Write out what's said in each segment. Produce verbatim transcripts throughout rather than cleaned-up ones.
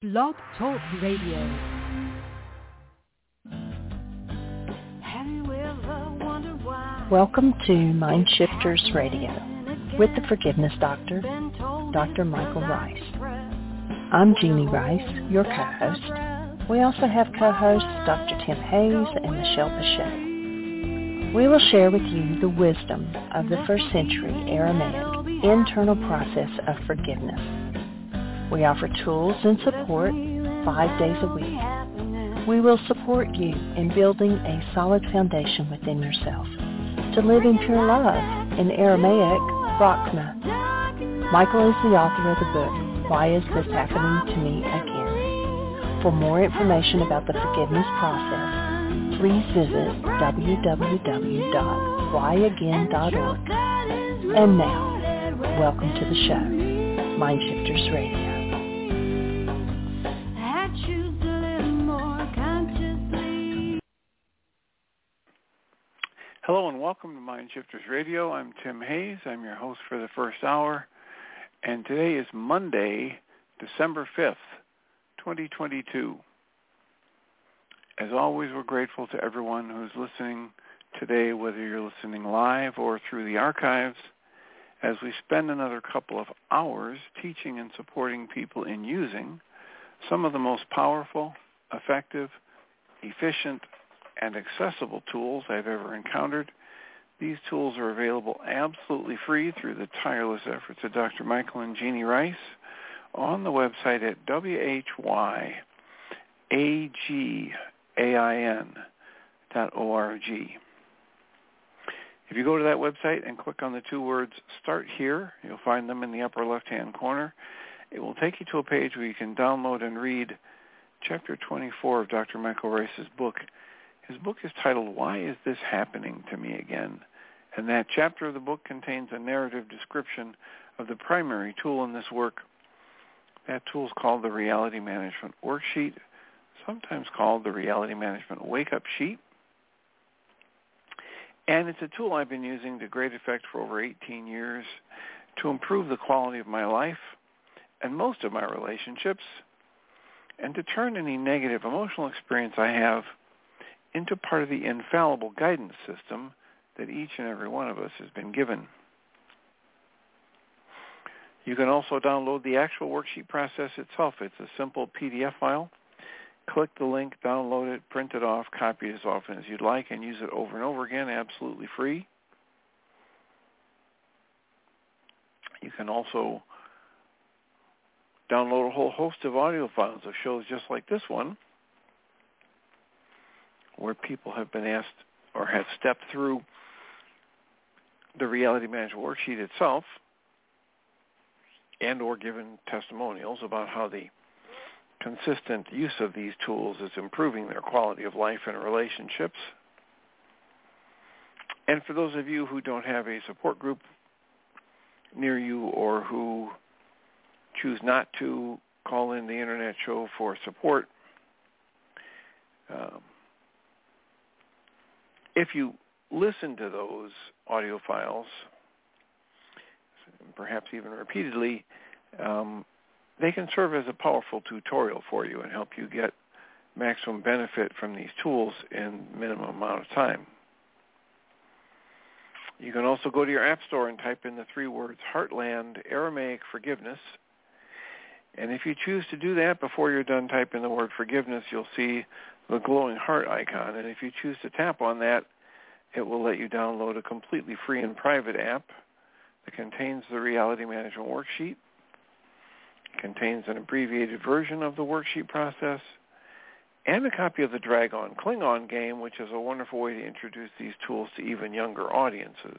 Blog Talk Radio. Welcome to Mind Shifters Radio with the Forgiveness Doctor, Doctor Michael Rice. I'm Jeannie Rice, your co-host. We also have co-hosts Doctor Tim Hayes and Michelle Pichette. We will share with you the wisdom of the first century Aramaic internal process of forgiveness. We offer tools and support five days a week. We will support you in building a solid foundation within yourself to live in pure love, in Aramaic, Rachma. Michael is the author of the book, Why Is This Happening to Me Again? For more information about the forgiveness process, please visit w w w dot why again dot org. And now, welcome to the show, Mind Shifters Radio. Hello and welcome to Mind Shifters Radio. I'm Tim Hayes. I'm your host for the first hour. And today is Monday, December fifth, twenty twenty-two. As always, we're grateful to everyone who's listening today, whether you're listening live or through the archives, as we spend another couple of hours teaching and supporting people in using some of the most powerful, effective, efficient, and accessible tools I've ever encountered. These tools are available absolutely free through the tireless efforts of Doctor Michael and Jeannie Rice on the website at w h y a g a i n dot org. If you go to that website and click on the two words Start Here, you'll find them in the upper left-hand corner. It will take you to a page where you can download and read Chapter twenty-four of Doctor Michael Rice's book. His book is titled, Why Is This Happening to Me Again? And that chapter of the book contains a narrative description of the primary tool in this work. That tool is called the Reality Management Worksheet, sometimes called the Reality Management Wake-Up Sheet. And it's a tool I've been using to great effect for over eighteen years to improve the quality of my life and most of my relationships, and to turn any negative emotional experience I have into part of the infallible guidance system that each and every one of us has been given. You can also download the actual worksheet process itself. It's a simple P D F file. Click the link, download it, print it off, copy it as often as you'd like, and use it over and over again, absolutely free. You can also download a whole host of audio files of shows just like this one, where people have been asked or have stepped through the Reality Management Worksheet itself and or given testimonials about how the consistent use of these tools is improving their quality of life and relationships. And for those of you who don't have a support group near you or who choose not to call in the Internet show for support, um, if you listen to those audio files, perhaps even repeatedly, um, they can serve as a powerful tutorial for you and help you get maximum benefit from these tools in minimum amount of time. You can also go to your app store and type in the three words Heartland Aramaic Forgiveness. And if you choose to do that before you're done typing the word forgiveness, you'll see the glowing heart icon. And if you choose to tap on that, it will let you download a completely free and private app that contains the Reality Management Worksheet. It contains an abbreviated version of the worksheet process and a copy of the Dragon Klingon game, which is a wonderful way to introduce these tools to even younger audiences.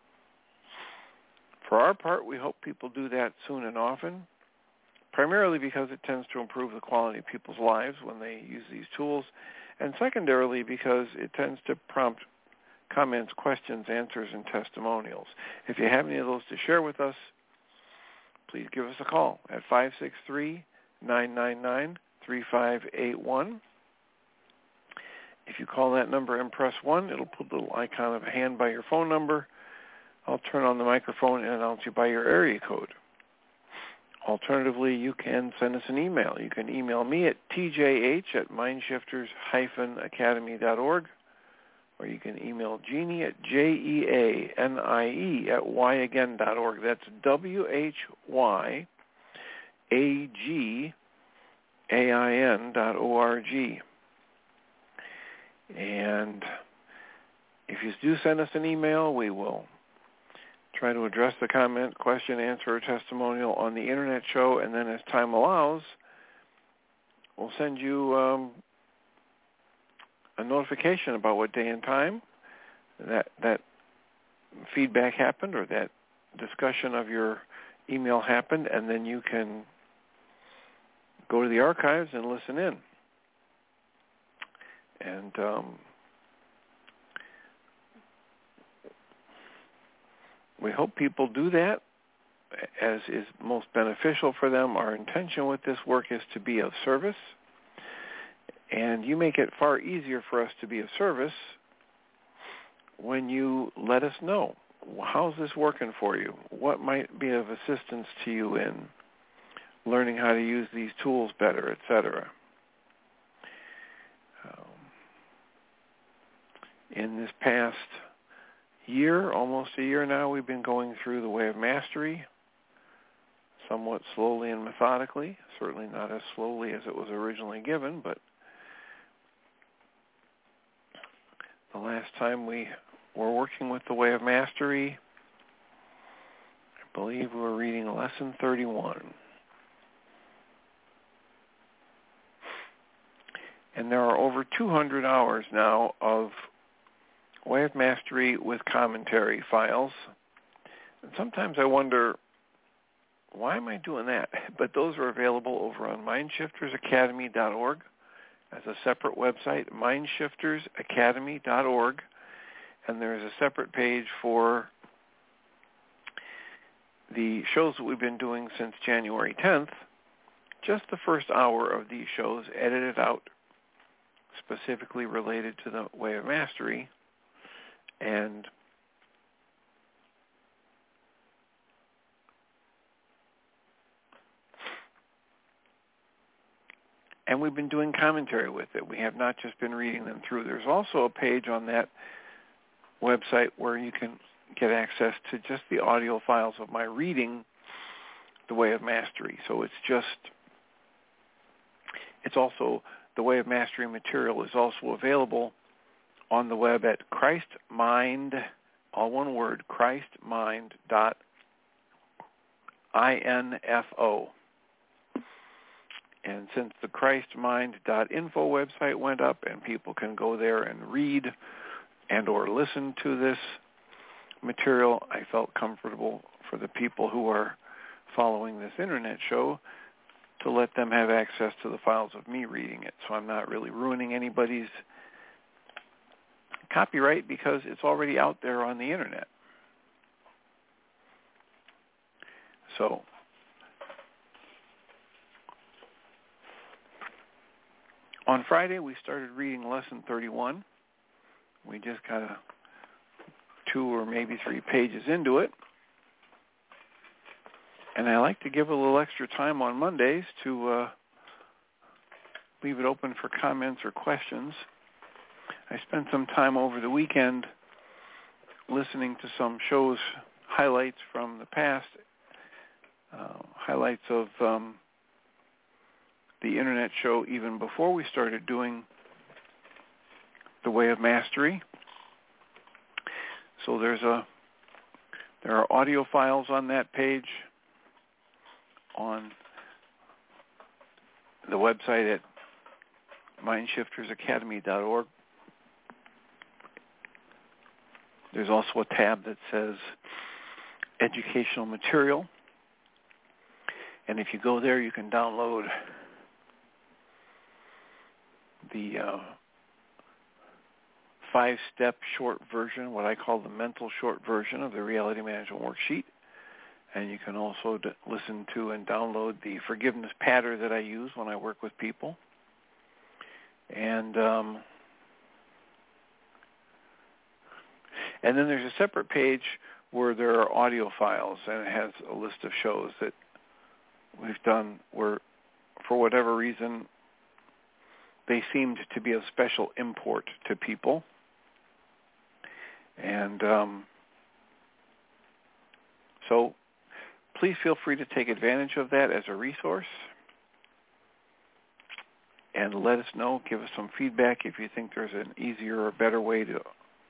For our part, we hope people do that soon and often, primarily because it tends to improve the quality of people's lives when they use these tools, and secondarily because it tends to prompt comments, questions, answers, and testimonials. If you have any of those to share with us, please give us a call at five six three, nine nine nine, three five eight one. If you call that number and press one, it'll put a little icon of a hand by your phone number. I'll turn on the microphone and announce you by your area code. Alternatively, you can send us an email. You can email me at t j h at mindshifters dash academy dot org, or you can email Jeanie at J E A N I E at y again dot org. That's W H Y A G A I N dot O R G. And if you do send us an email, we will try to address the comment, question, answer, or testimonial on the Internet show, and then as time allows, we'll send you um, a notification about what day and time that that feedback happened or that discussion of your email happened, and then you can go to the archives and listen in. And um, we hope people do that as is most beneficial for them. Our intention with this work is to be of service, and you make it far easier for us to be of service when you let us know, how's this working for you? What might be of assistance to you in learning how to use these tools better, et cetera. Um, in this past year, almost a year now, we've been going through the Way of Mastery, somewhat slowly and methodically, certainly not as slowly as it was originally given, but the last time we were working with the Way of Mastery, I believe we were reading Lesson thirty-one. And there are over two hundred hours now of Way of Mastery with commentary files. And sometimes I wonder, why am I doing that? But those are available over on mindshifters academy dot org as a separate website, mindshifters academy dot org. And there's a separate page for the shows that we've been doing since January tenth. Just the first hour of these shows edited out, specifically related to the Way of Mastery. And and we've been doing commentary with it. We have not just been reading them through. There's also a page on that website where you can get access to just the audio files of my reading the Way of Mastery. So it's just, it's also, the Way of Mastery material is also available on the web at Christmind, all one word, christmind dot info. And since the christmind dot info website went up and people can go there and read and or listen to this material, I felt comfortable for the people who are following this Internet show to let them have access to the files of me reading it. So I'm not really ruining anybody's copyright because it's already out there on the Internet. So on Friday, we started reading Lesson thirty-one. We just got a two or maybe three pages into it. And I like to give a little extra time on Mondays to uh, leave it open for comments or questions. I spent some time over the weekend listening to some shows, highlights from the past, uh, highlights of um, the Internet show even before we started doing the Way of Mastery. So there's a there are audio files on that page on the website at mindshifters academy dot org. There's also a tab that says Educational Material. And if you go there, you can download the uh, five-step short version, what I call the mental short version of the Reality Management Worksheet. And you can also d- listen to and download the forgiveness pattern that I use when I work with people. And um, and then there's a separate page where there are audio files, and it has a list of shows that we've done were, for whatever reason, they seemed to be of special import to people. And um, so please feel free to take advantage of that as a resource. And let us know, give us some feedback if you think there's an easier or better way to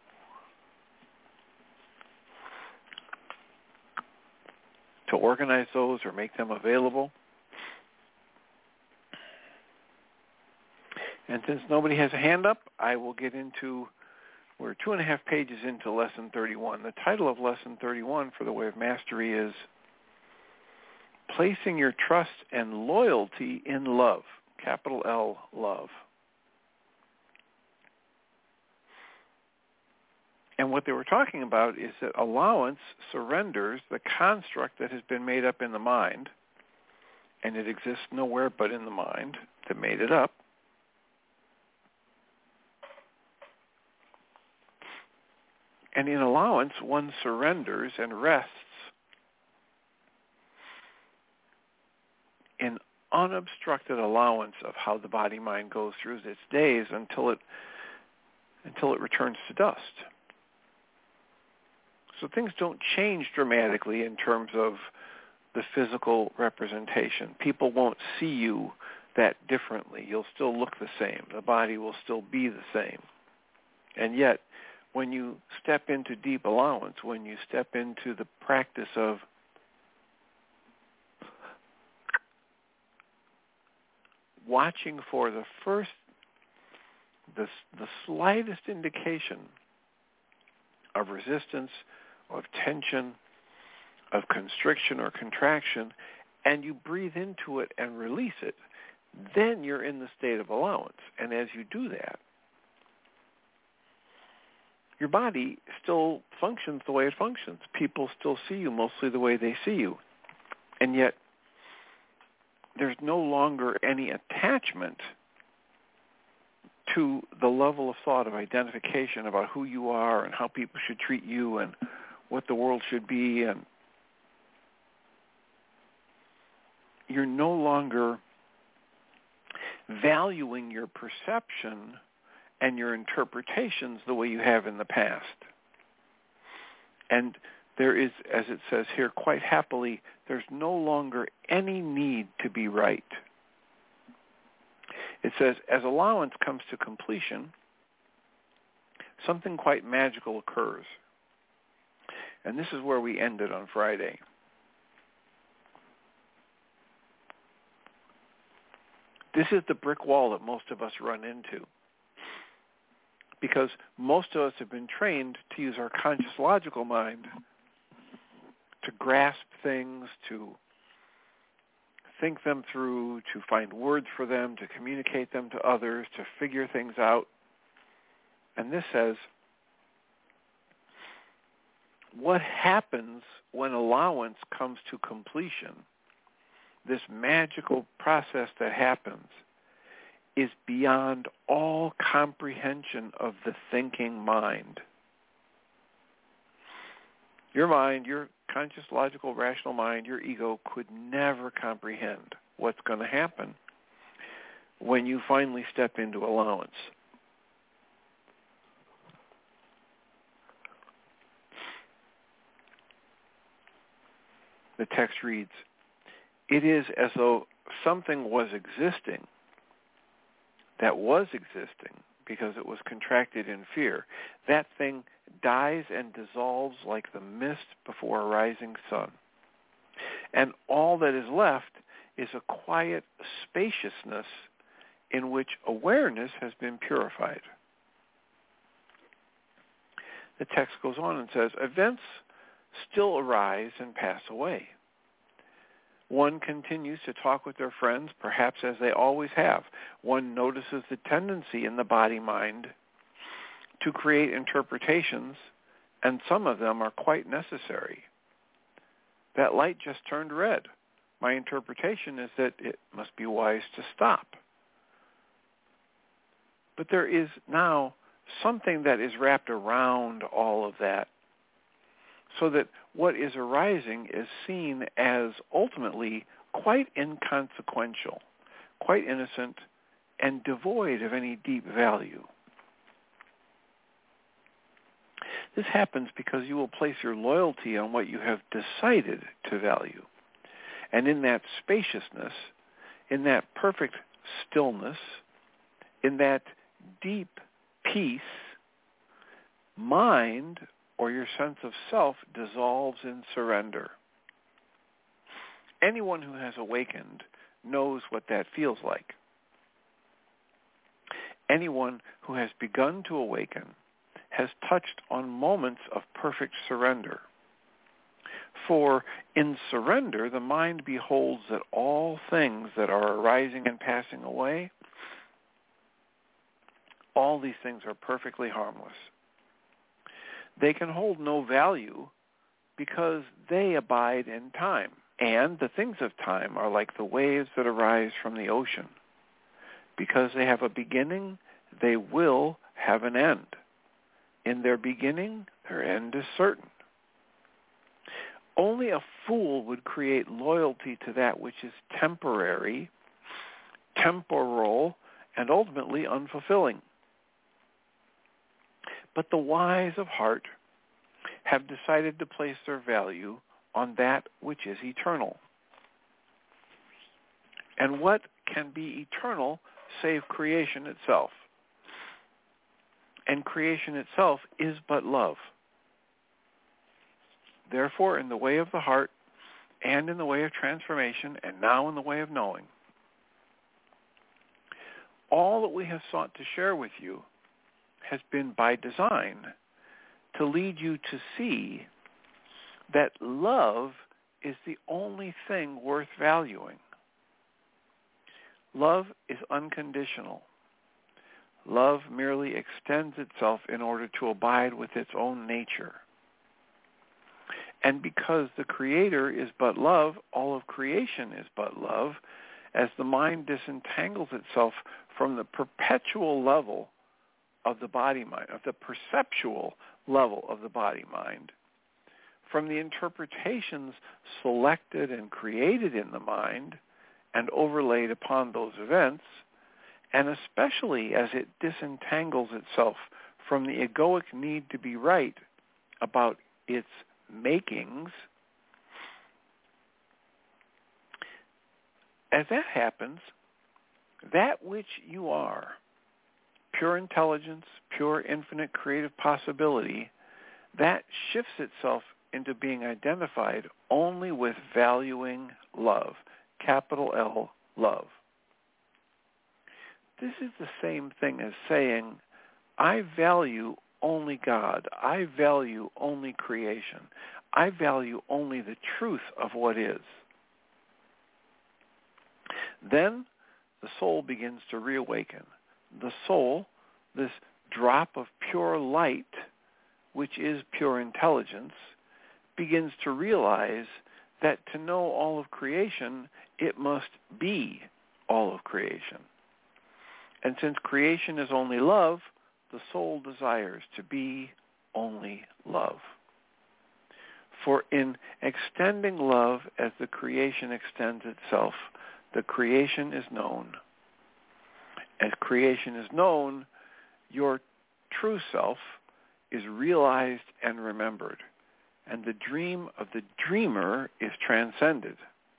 to organize those or make them available. And since nobody has a hand up, I will get into, we're two and a half pages into Lesson thirty-one. The title of Lesson thirty-one for the Way of Mastery is Placing Your Trust and Loyalty in Love. Capital L, love. And what they were talking about is that allowance surrenders the construct that has been made up in the mind, and it exists nowhere but in the mind that made it up. And in allowance, one surrenders and rests in unobstructed allowance of how the body-mind goes through its days until it until it returns to dust. So things don't change dramatically in terms of the physical representation. People won't see you that differently. You'll still look the same. The body will still be the same. And yet, when you step into deep allowance, when you step into the practice of watching for the first, the, the slightest indication of resistance, of tension, of constriction or contraction, and you breathe into it and release it, then you're in the state of allowance. And as you do that, your body still functions the way it functions. People still see you mostly the way they see you. And yet, there's no longer any attachment to the level of thought of identification about who you are and how people should treat you and what the world should be. And you're no longer valuing your perception and your interpretations the way you have in the past. And there is, as it says here, quite happily, there's no longer any need to be right. It says, as allowance comes to completion, something quite magical occurs. And this is where we ended on Friday. This is the brick wall that most of us run into. Because most of us have been trained to use our conscious logical mind to grasp things, to think them through, to find words for them, to communicate them to others, to figure things out. And this says, what happens when allowance comes to completion, this magical process that happens, is beyond all comprehension of the thinking mind. Your mind, your conscious, logical, rational mind, your ego could never comprehend what's going to happen when you finally step into allowance. The text reads, it is as though something was existing that was existing because it was contracted in fear. That thing dies and dissolves like the mist before a rising sun. And all that is left is a quiet spaciousness in which awareness has been purified. The text goes on and says, events still arise and pass away. One continues to talk with their friends, perhaps as they always have. One notices the tendency in the body-mind to create interpretations, and some of them are quite necessary. That light just turned red. My interpretation is that it must be wise to stop. But there is now something that is wrapped around all of that, so that what is arising is seen as ultimately quite inconsequential, quite innocent, and devoid of any deep value. This happens because you will place your loyalty on what you have decided to value. And in that spaciousness, in that perfect stillness, in that deep peace, mind, or your sense of self, dissolves in surrender. Anyone who has awakened knows what that feels like. Anyone who has begun to awaken has touched on moments of perfect surrender. For in surrender, the mind beholds that all things that are arising and passing away, all these things are perfectly harmless. They can hold no value because they abide in time. And the things of time are like the waves that arise from the ocean. Because they have a beginning, they will have an end. In their beginning, their end is certain. Only a fool would create loyalty to that which is temporary, temporal, and ultimately unfulfilling. But the wise of heart have decided to place their value on that which is eternal. And what can be eternal save creation itself? And creation itself is but love. Therefore, in the way of the heart, and in the way of transformation, and now in the way of knowing, all that we have sought to share with you has been by design to lead you to see that love is the only thing worth valuing. Love is unconditional. Love merely extends itself in order to abide with its own nature. And because the Creator is but love, all of creation is but love, as the mind disentangles itself from the perpetual level of the body-mind, of the perceptual level of the body-mind, from the interpretations selected and created in the mind and overlaid upon those events, and especially as it disentangles itself from the egoic need to be right about its makings. As that happens, that which you are, pure intelligence, pure infinite creative possibility, that shifts itself into being identified only with valuing love, capital L, love. This is the same thing as saying, I value only God. I value only creation. I value only the truth of what is. Then the soul begins to reawaken. The soul, this drop of pure light, which is pure intelligence, begins to realize that to know all of creation, it must be all of creation. And since creation is only love, the soul desires to be only love. For in extending love as the creation extends itself, the creation is known. As creation is known, your true self is realized and remembered, and the dream of the dreamer is transcended.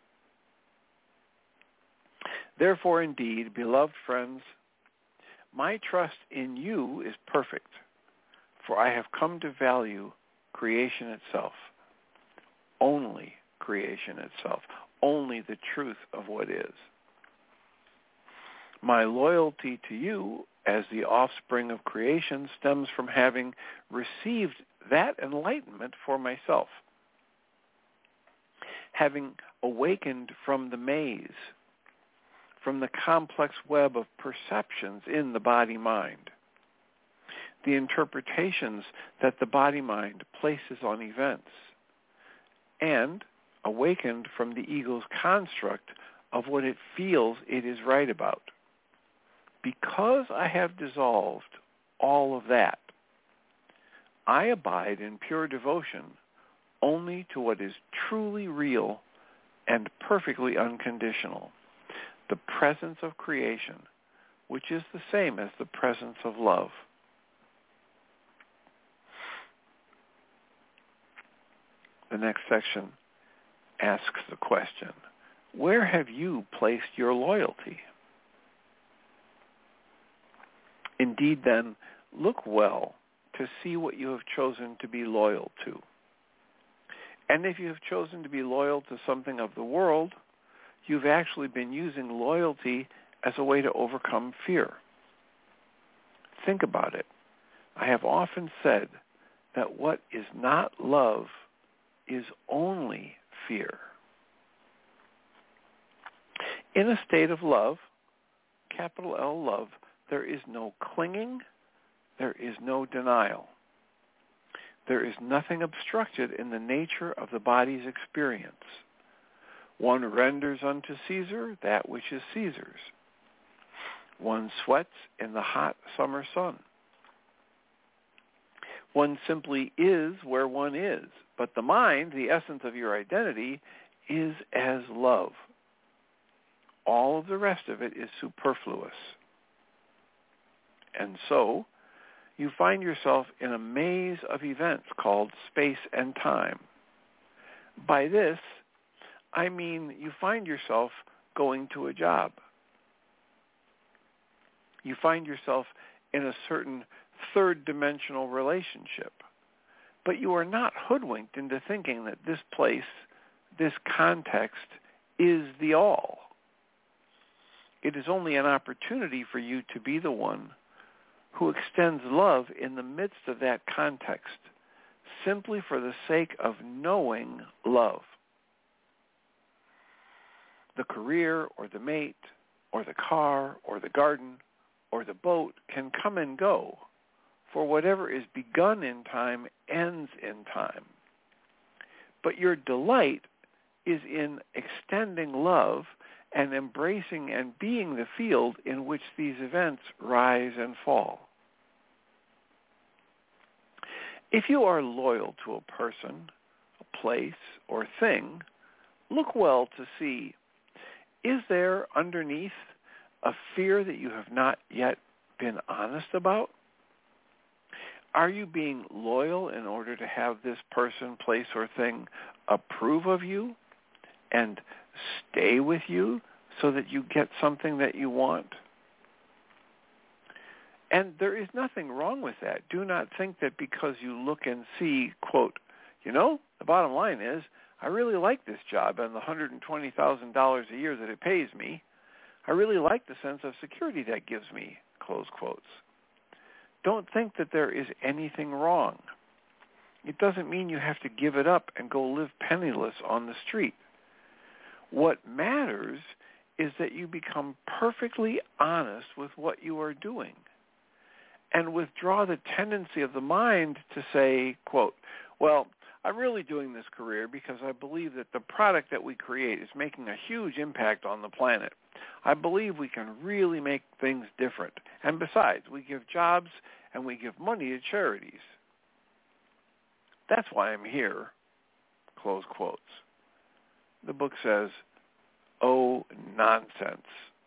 Therefore, indeed, beloved friends, my trust in you is perfect, for I have come to value creation itself, only creation itself, only the truth of what is. My loyalty to you as the offspring of creation stems from having received that enlightenment for myself, having awakened from the maze, from the complex web of perceptions in the body-mind, the interpretations that the body-mind places on events, and awakened from the ego's construct of what it feels it is right about. Because I have dissolved all of that, I abide in pure devotion only to what is truly real and perfectly unconditional, the presence of creation, which is the same as the presence of love. The next section asks the question, where have you placed your loyalty? Indeed, then, look well to see what you have chosen to be loyal to. And if you have chosen to be loyal to something of the world, you've actually been using loyalty as a way to overcome fear. Think about it. I have often said that what is not love is only fear. In a state of love, capital L love, there is no clinging, there is no denial. There is nothing obstructed in the nature of the body's experience. One renders unto Caesar that which is Caesar's. One sweats in the hot summer sun. One simply is where one is, but the mind, the essence of your identity, is as love. All of the rest of it is superfluous. And so, you find yourself in a maze of events called space and time. By this, I mean you find yourself going to a job. You find yourself in a certain third-dimensional relationship. But you are not hoodwinked into thinking that this place, this context, is the all. It is only an opportunity for you to be the one who extends love in the midst of that context, simply for the sake of knowing love. The career or the mate or the car or the garden or the boat can come and go, for whatever is begun in time ends in time. But your delight is in extending love and embracing and being the field in which these events rise and fall. If you are loyal to a person, a place, or thing, look well to see, is there underneath a fear that you have not yet been honest about? Are you being loyal in order to have this person, place, or thing approve of you and stay with you so that you get something that you want? And there is nothing wrong with that. Do not think that because you look and see, quote, you know, the bottom line is, I really like this job and the one hundred twenty thousand dollars a year that it pays me. I really like the sense of security that gives me, close quotes. Don't think that there is anything wrong. It doesn't mean you have to give it up and go live penniless on the street. What matters is that you become perfectly honest with what you are doing and withdraw the tendency of the mind to say, quote, well, I'm really doing this career because I believe that the product that we create is making a huge impact on the planet. I believe we can really make things different. And besides, we give jobs and we give money to charities. That's why I'm here, close quotes. The book says, oh, nonsense.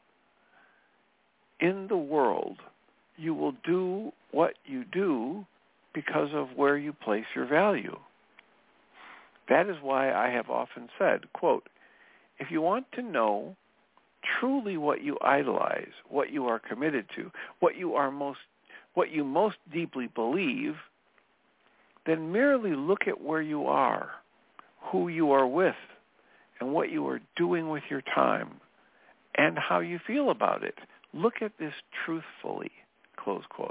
In the world, you will do what you do because of where you place your value. That is why I have often said, quote, if you want to know truly what you idolize, what you are committed to, what you are most, what you most deeply believe, then merely look at where you are, who you are with, and what you are doing with your time, and how you feel about it. Look at this truthfully, close quotes.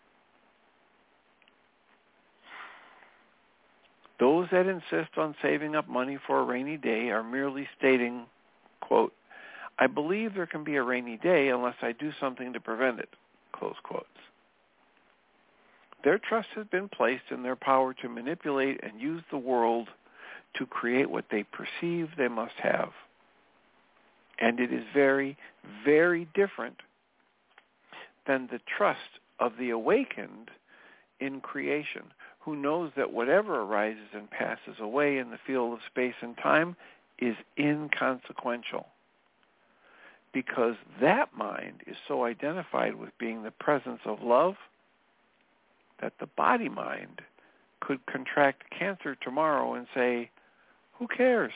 Those that insist on saving up money for a rainy day are merely stating, quote, I believe there can be a rainy day unless I do something to prevent it, close quotes. Their trust has been placed in their power to manipulate and use the world to create what they perceive they must have. And it is very, very different than the trust of the awakened in creation, who knows that whatever arises and passes away in the field of space and time is inconsequential, because that mind is so identified with being the presence of love that the body mind could contract cancer tomorrow and say, who cares?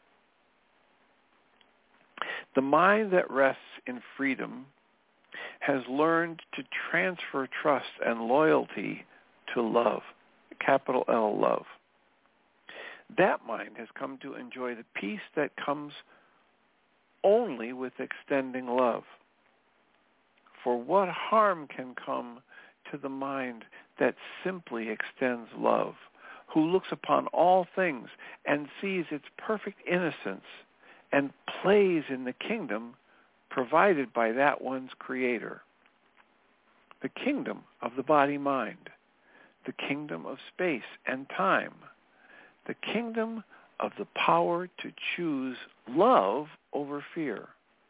The mind that rests in freedom has learned to transfer trust and loyalty to love, capital L, love. That mind has come to enjoy the peace that comes only with extending love. For what harm can come to the mind that simply extends love, who looks upon all things and sees its perfect innocence and plays in the kingdom provided by that one's creator? The kingdom of the body-mind, the kingdom of space and time, the kingdom of the power to choose love over fear.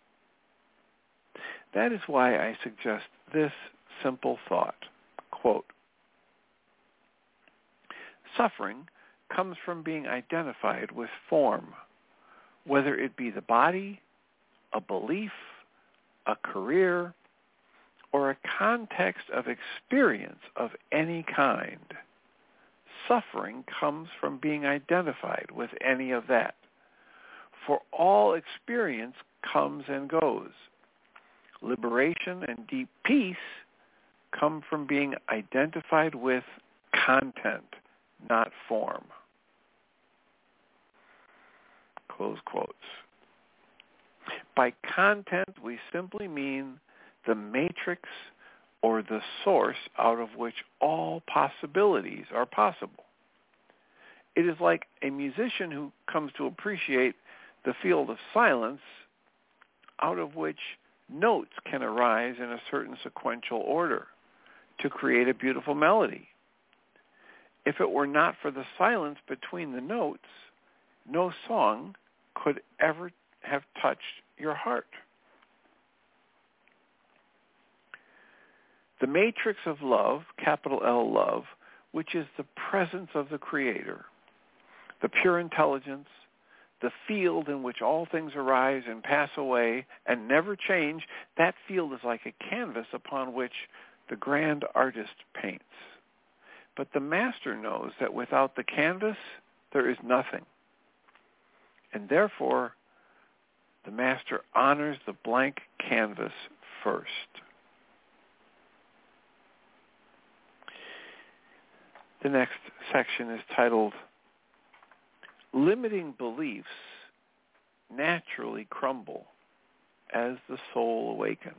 That is why I suggest this simple thought, quote, suffering comes from being identified with form, whether it be the body, a belief, a career, or a context of experience of any kind. Suffering comes from being identified with any of that. For all experience comes and goes. Liberation and deep peace come from being identified with content, not form. Close quotes. By content, we simply mean the matrix or the source out of which all possibilities are possible. It is like a musician who comes to appreciate the field of silence out of which notes can arise in a certain sequential order to create a beautiful melody. If it were not for the silence between the notes, no song could ever have touched your heart. The matrix of love, capital L, love, which is the presence of the Creator, the pure intelligence, the field in which all things arise and pass away and never change, that field is like a canvas upon which the grand artist paints. But the master knows that without the canvas, there is nothing. And therefore, the master honors the blank canvas first. The next section is titled, Limiting Beliefs Naturally Crumble as the Soul Awakens.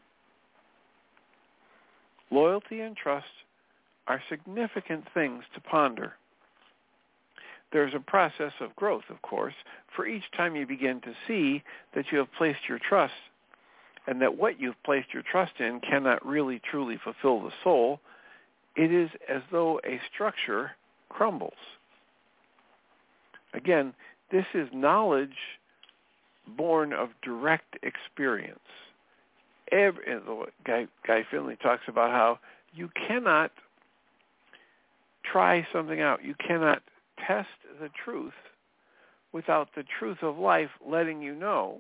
Loyalty and trust are significant things to ponder. There's a process of growth, of course, for each time you begin to see that you have placed your trust and that what you've placed your trust in cannot really truly fulfill the soul. It is as though a structure crumbles. Again, this is knowledge born of direct experience. Every, Guy, Guy Finley talks about how you cannot try something out. You cannot test the truth without the truth of life letting you know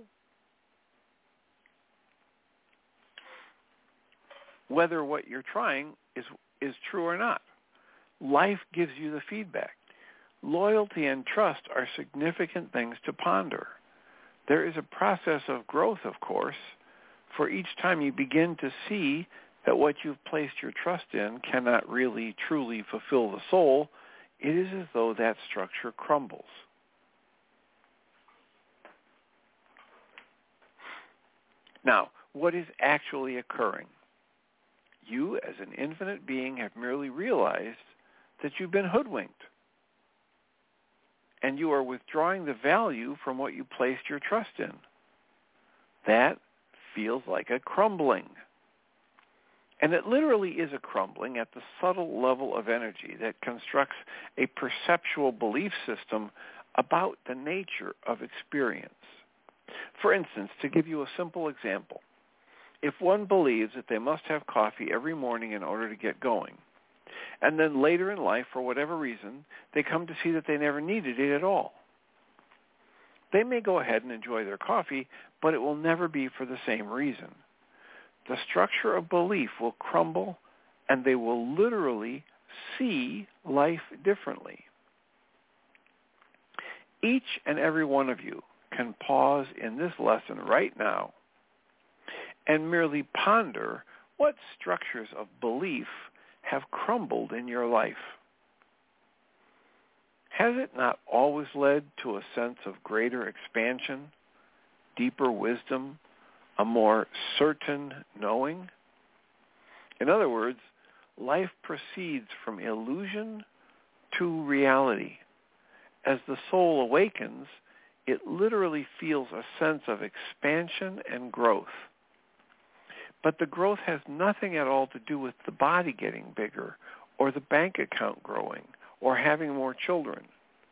whether what you're trying is is true or not. Life gives you the feedback. Loyalty and trust are significant things to ponder. There is a process of growth, of course, for each time you begin to see that what you've placed your trust in cannot really, truly fulfill the soul, it is as though that structure crumbles. Now, what is actually occurring? You, as an infinite being, have merely realized that you've been hoodwinked, and you are withdrawing the value from what you placed your trust in. That feels like a crumbling. And it literally is a crumbling at the subtle level of energy that constructs a perceptual belief system about the nature of experience. For instance, to give you a simple example, if one believes that they must have coffee every morning in order to get going, and then later in life, for whatever reason, they come to see that they never needed it at all, They may go ahead and enjoy their coffee, but it will never be for the same reason. The structure of belief will crumble, and they will literally see life differently. Each and every one of you can pause in this lesson right now and merely ponder what structures of belief have crumbled in your life. Has it not always led to a sense of greater expansion, deeper wisdom, a more certain knowing? In other words, life proceeds from illusion to reality. As the soul awakens, it literally feels a sense of expansion and growth. But the growth has nothing at all to do with the body getting bigger or the bank account growing or having more children.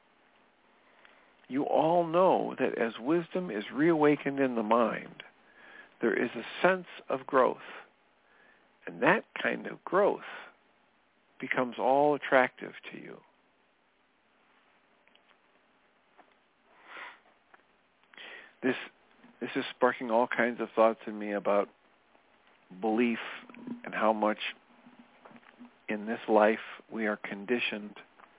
You all know that as wisdom is reawakened in the mind, there is a sense of growth. And that kind of growth becomes all attractive to you. This this is sparking all kinds of thoughts in me about belief and how much in this life we are conditioned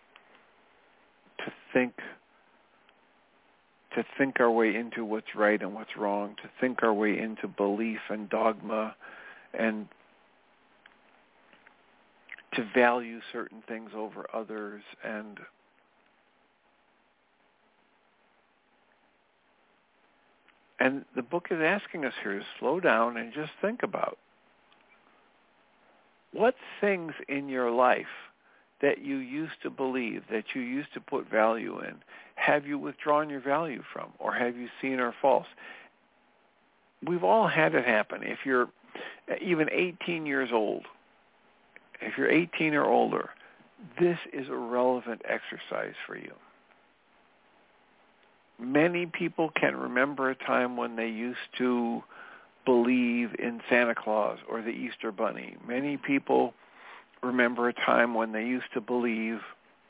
to think to think our way into what's right and what's wrong, to think our way into belief and dogma, and to value certain things over others. And and the book is asking us here to slow down and just think about what things in your life that you used to believe, that you used to put value in, have you withdrawn your value from, or have you seen are false? We've all had it happen. If you're even eighteen years old, if you're eighteen or older, this is a relevant exercise for you. Many people can remember a time when they used to believe in Santa Claus or the Easter Bunny. Many people remember a time when they used to believe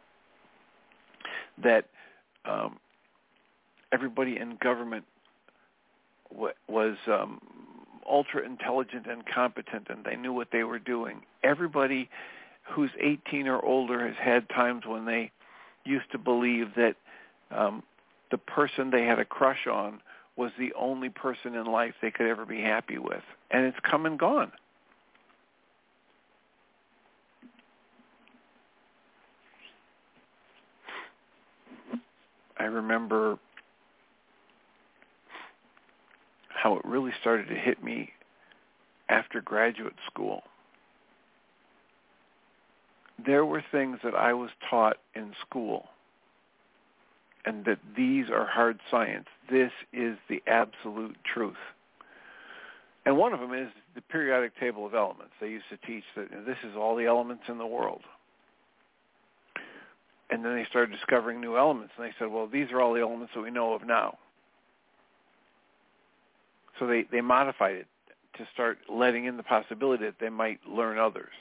that um, everybody in government w- was um, ultra intelligent and competent, and they knew what they were doing. Everybody who's eighteen or older has had times when they used to believe that um, the person they had a crush on was the only person in life they could ever be happy with. And it's come and gone. I remember how it really started to hit me after graduate school. There were things that I was taught in school, and that these are hard science. This is the absolute truth. And one of them is the periodic table of elements. They used to teach that, you know, this is all the elements in the world. And then they started discovering new elements, and they said, well, these are all the elements that we know of now. So they, they modified it to start letting in the possibility that they might learn others.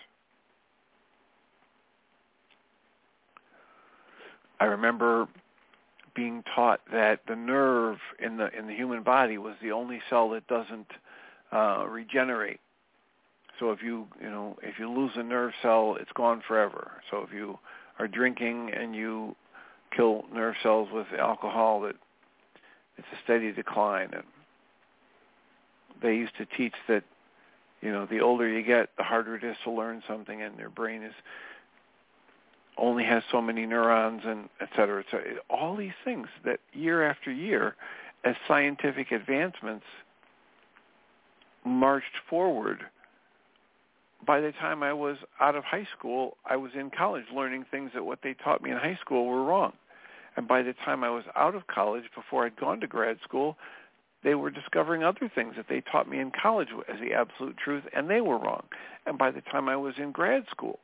I remember being taught that the nerve in the in the human body was the only cell that doesn't uh, regenerate. So if you you know if you lose a nerve cell, it's gone forever. So if you are drinking and you kill nerve cells with alcohol, that it's a steady decline. And they used to teach that, you know, the older you get, the harder it is to learn something, and their brain is only has so many neurons, and et cetera, et cetera. All these things that year after year, as scientific advancements marched forward, by the time I was out of high school, I was in college learning things that what they taught me in high school were wrong. And by the time I was out of college, before I'd gone to grad school, they were discovering other things that they taught me in college as the absolute truth, and they were wrong. And by the time I was in grad school,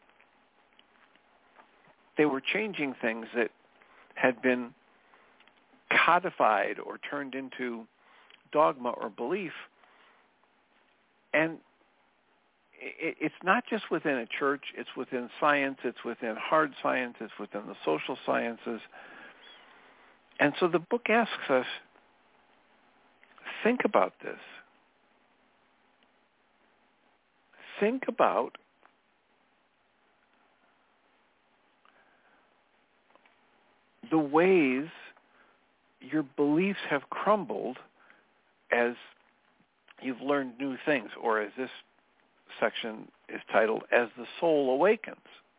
they were changing things that had been codified or turned into dogma or belief. And it's not just within a church, it's within science, it's within hard science, it's within the social sciences. And so the book asks us think about this. Think about the ways your beliefs have crumbled as you've learned new things, or as this section is titled, As the Soul Awakens.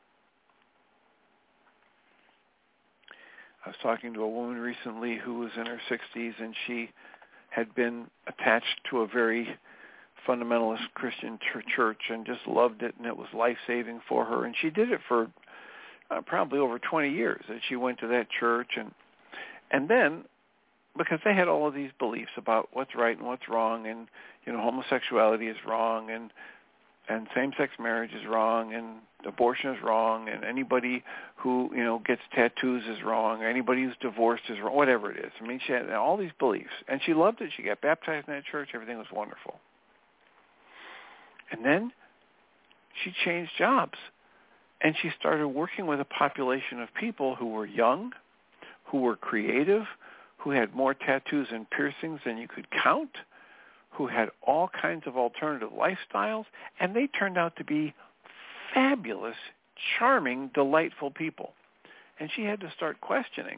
I was talking to a woman recently who was in her sixties, and she had been attached to a very fundamentalist Christian church and just loved it, and it was life-saving for her. And she did it for uh, probably over twenty years, that she went to that church. And and then, because they had all of these beliefs about what's right and what's wrong, and, you know, homosexuality is wrong, and and same-sex marriage is wrong, and abortion is wrong, and anybody who, you know, gets tattoos is wrong, or anybody who's divorced is wrong, whatever it is. I mean, she had all these beliefs, and she loved it. She got baptized in that church. Everything was wonderful. And then she changed jobs, and she started working with a population of people who were young, who were creative, who had more tattoos and piercings than you could count, who had all kinds of alternative lifestyles, and they turned out to be fabulous, charming, delightful people. And she had to start questioning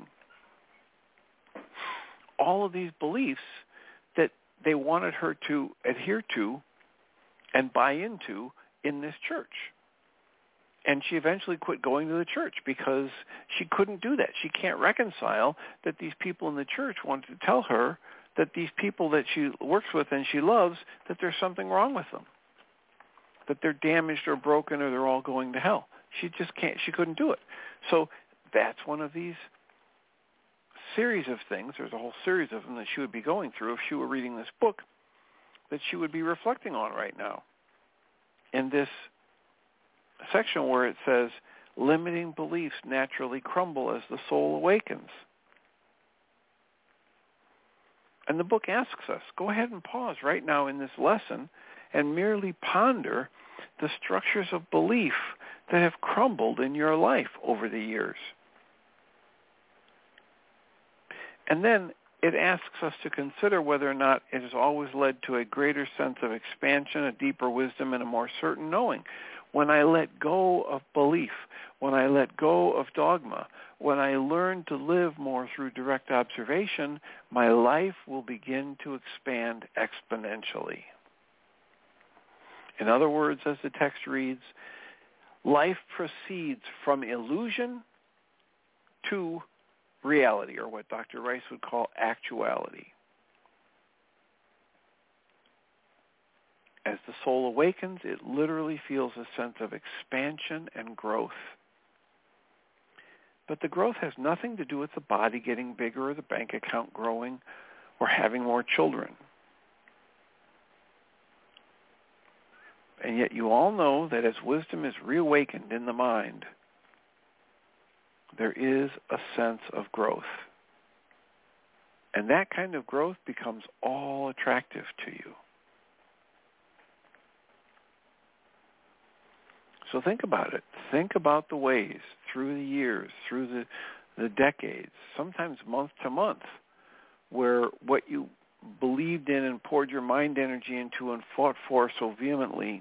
all of these beliefs that they wanted her to adhere to and buy into in this church. And she eventually quit going to the church because she couldn't do that. She can't reconcile that these people in the church wanted to tell her that these people that she works with and she loves, that there's something wrong with them, that they're damaged or broken or they're all going to hell. She just can't, she couldn't do it. So that's one of these series of things. There's a whole series of them that she would be going through if she were reading this book, that she would be reflecting on right now. In this section where it says, limiting beliefs naturally crumble as the soul awakens. And the book asks us, go ahead and pause right now in this lesson and merely ponder the structures of belief that have crumbled in your life over the years. And then it asks us to consider whether or not it has always led to a greater sense of expansion, a deeper wisdom, and a more certain knowing. When I let go of belief, when I let go of dogma, when I learn to live more through direct observation, my life will begin to expand exponentially. In other words, as the text reads, life proceeds from illusion to reality, or what Doctor Rice would call actuality. As the soul awakens, it literally feels a sense of expansion and growth. But the growth has nothing to do with the body getting bigger or the bank account growing or having more children. And yet you all know that as wisdom is reawakened in the mind, there is a sense of growth. And that kind of growth becomes all attractive to you. So think about it. Think about the ways through the years, through the, the decades, sometimes month to month, where what you believed in and poured your mind energy into and fought for so vehemently,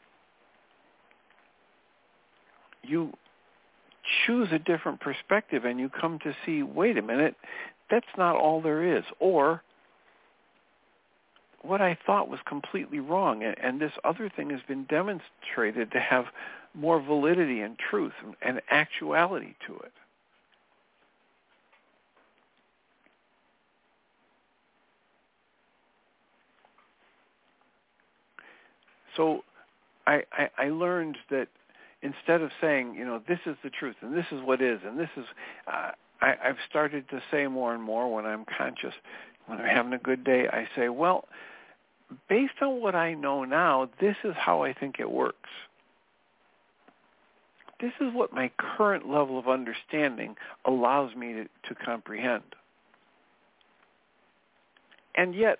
you choose a different perspective and you come to see, wait a minute, that's not all there is. Or what I thought was completely wrong, and this other thing has been demonstrated to have more validity and truth and actuality to it. So I, I, I learned that instead of saying, you know, this is the truth and this is what is and this is, uh, I, I've started to say more and more when I'm conscious, when I'm having a good day, I say, well, based on what I know now, this is how I think it works. This is what my current level of understanding allows me to, to comprehend. And yet,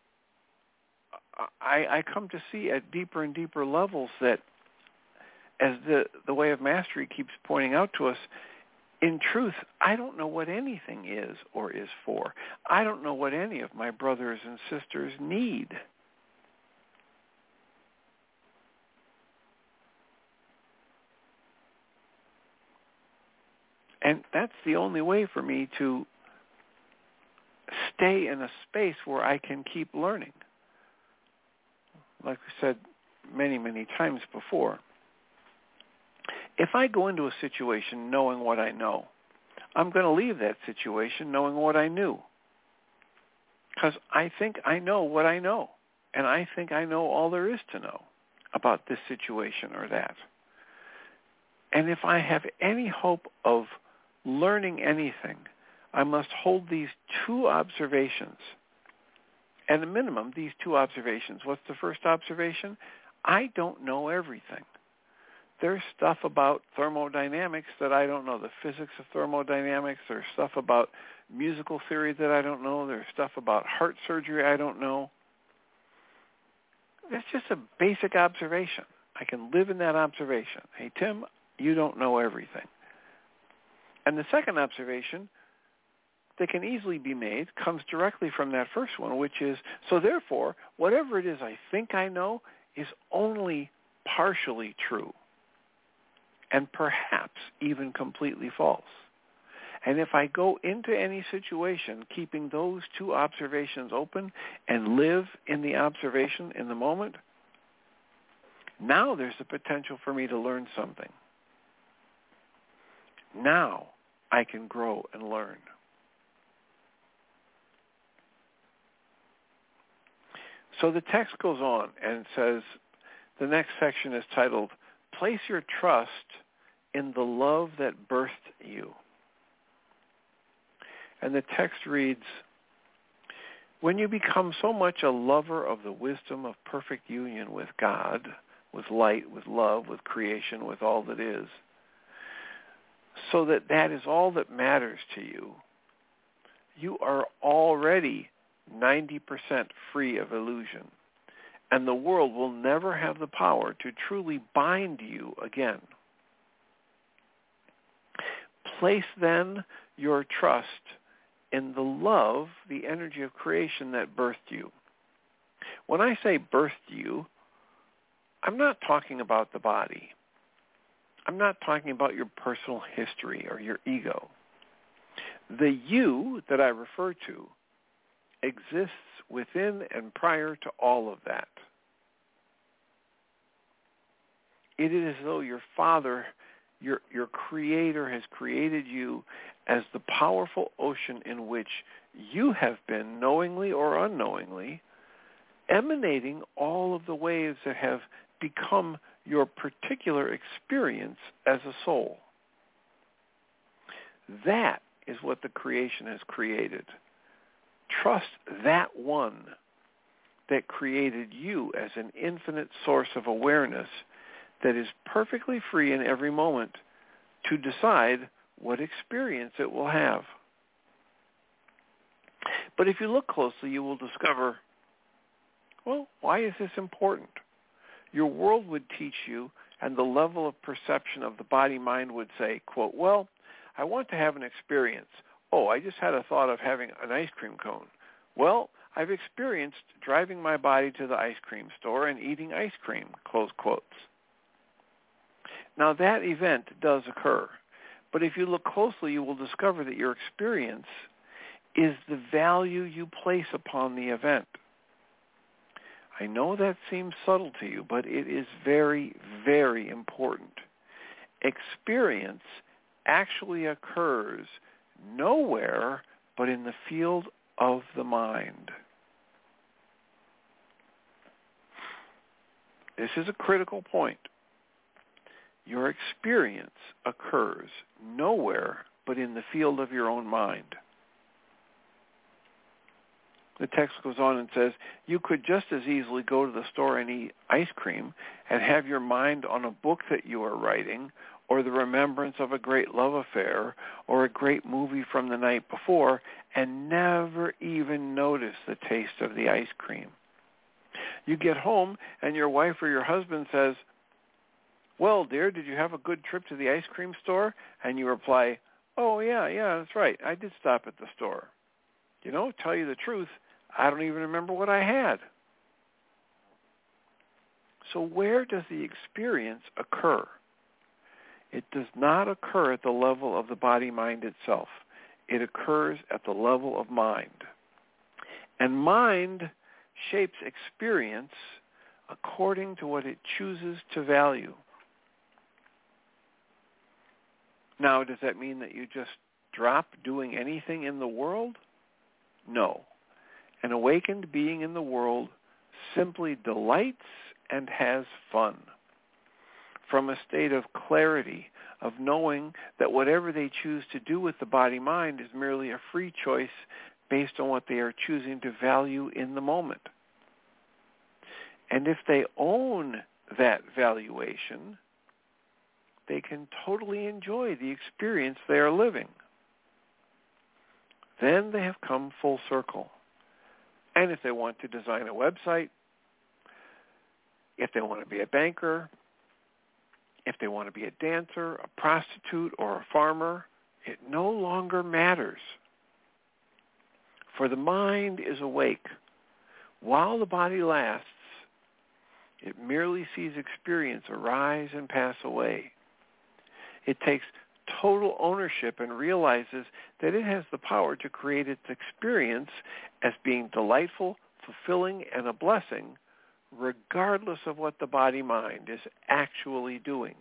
I, I come to see at deeper and deeper levels that, as the, the Way of Mastery keeps pointing out to us, In truth, I don't know what anything is or is for. I don't know what any of my brothers and sisters need. And that's the only way for me to stay in a space where I can keep learning. Like we said many, many times before, if I go into a situation knowing what I know, I'm going to leave that situation knowing what I knew. Because I think I know what I know. And I think I know all there is to know about this situation or that. And if I have any hope of learning anything, I must hold these two observations. At a minimum, these two observations. What's the first observation? I don't know everything. There's stuff about thermodynamics that I don't know, the physics of thermodynamics. There's stuff about musical theory that I don't know. There's stuff about heart surgery I don't know. That's just a basic observation. I can live in that observation. Hey, Tim, you don't know everything. And the second observation that can easily be made comes directly from that first one, which is, so therefore, whatever it is I think I know is only partially true, and perhaps even completely false. And if I go into any situation keeping those two observations open and live in the observation in the moment, now there's the potential for me to learn something. Now I can grow and learn. So the text goes on and says, the next section is titled, Place Your Trust in the Love That Birthed You. And the text reads, when you become so much a lover of the wisdom of perfect union with God, with light, with love, with creation, with all that is, so that that is all that matters to you, you are already ninety percent free of illusion, and the world will never have the power to truly bind you again. Place then your trust in the love, the energy of creation that birthed you. When I say birthed you, I'm not talking about the body. I'm not talking about your personal history or your ego. The you that I refer to exists within and prior to all of that. It is as though your Father, your, your Creator, has created you as the powerful ocean in which you have been, knowingly or unknowingly, emanating all of the waves that have become your particular experience as a soul. That is what the creation has created. Trust that one that created you as an infinite source of awareness that is perfectly free in every moment to decide what experience it will have. But if you look closely, you will discover, well, why is this important? Your world would teach you, and the level of perception of the body-mind would say, quote, well, I want to have an experience. Oh, I just had a thought of having an ice cream cone. Well, I've experienced driving my body to the ice cream store and eating ice cream, close quotes. Now, that event does occur, but if you look closely, you will discover that your experience is the value you place upon the event. I know that seems subtle to you, but it is very, very important. Experience actually occurs nowhere but in the field of the mind. This is a critical point. Your experience occurs nowhere but in the field of your own mind. The text goes on and says, you could just as easily go to the store and eat ice cream and have your mind on a book that you are writing, or the remembrance of a great love affair, or a great movie from the night before, and never even notice the taste of the ice cream. You get home and your wife or your husband says, well, dear, did you have a good trip to the ice cream store? And you reply, Oh, yeah, yeah, that's right. I did stop at the store. You know, tell you the truth, I don't even remember what I had. So where does the experience occur? It does not occur at the level of the body-mind itself. It occurs at the level of mind. And mind shapes experience according to what it chooses to value. Now, does that mean that you just drop doing anything in the world? No. An awakened being in the world simply delights and has fun from a state of clarity, of knowing that whatever they choose to do with the body-mind is merely a free choice based on what they are choosing to value in the moment. And if they own that valuation, they can totally enjoy the experience they are living. Then they have come full circle. And if they want to design a website, if they want to be a banker, if they want to be a dancer, a prostitute, or a farmer, it no longer matters. For the mind is awake. While the body lasts, it merely sees experience arise and pass away. It takes total ownership and realizes that it has the power to create its experience as being delightful, fulfilling, and a blessing, regardless of what the body-mind is actually doing.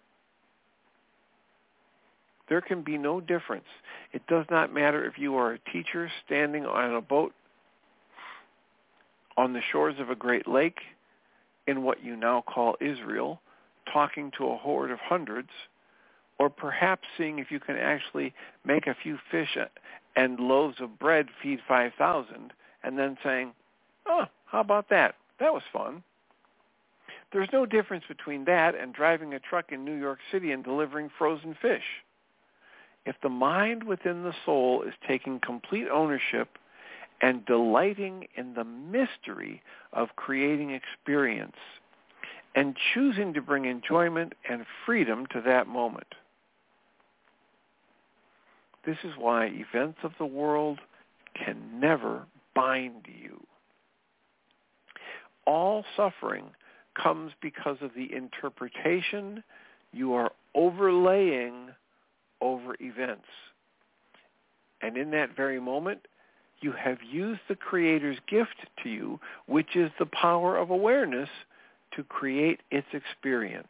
There can be no difference. It does not matter if you are a teacher standing on a boat on the shores of a great lake in what you now call Israel, talking to a horde of hundreds, or perhaps seeing if you can actually make a few fish and loaves of bread feed five thousand, and then saying, oh, how about that? That was fun. There's no difference between that and driving a truck in New York City and delivering frozen fish. If the mind within the soul is taking complete ownership and delighting in the mystery of creating experience and choosing to bring enjoyment and freedom to that moment. This is why events of the world can never bind you. All suffering comes because of the interpretation you are overlaying over events. And in that very moment, you have used the Creator's gift to you, which is the power of awareness, to create its experience.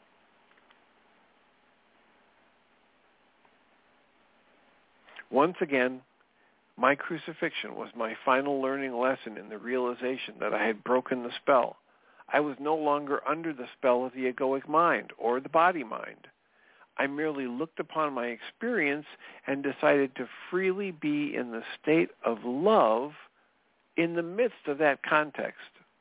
Once again, my crucifixion was my final learning lesson in the realization that I had broken the spell. I was no longer under the spell of the egoic mind or the body mind. I merely looked upon my experience and decided to freely be in the state of love in the midst of that context.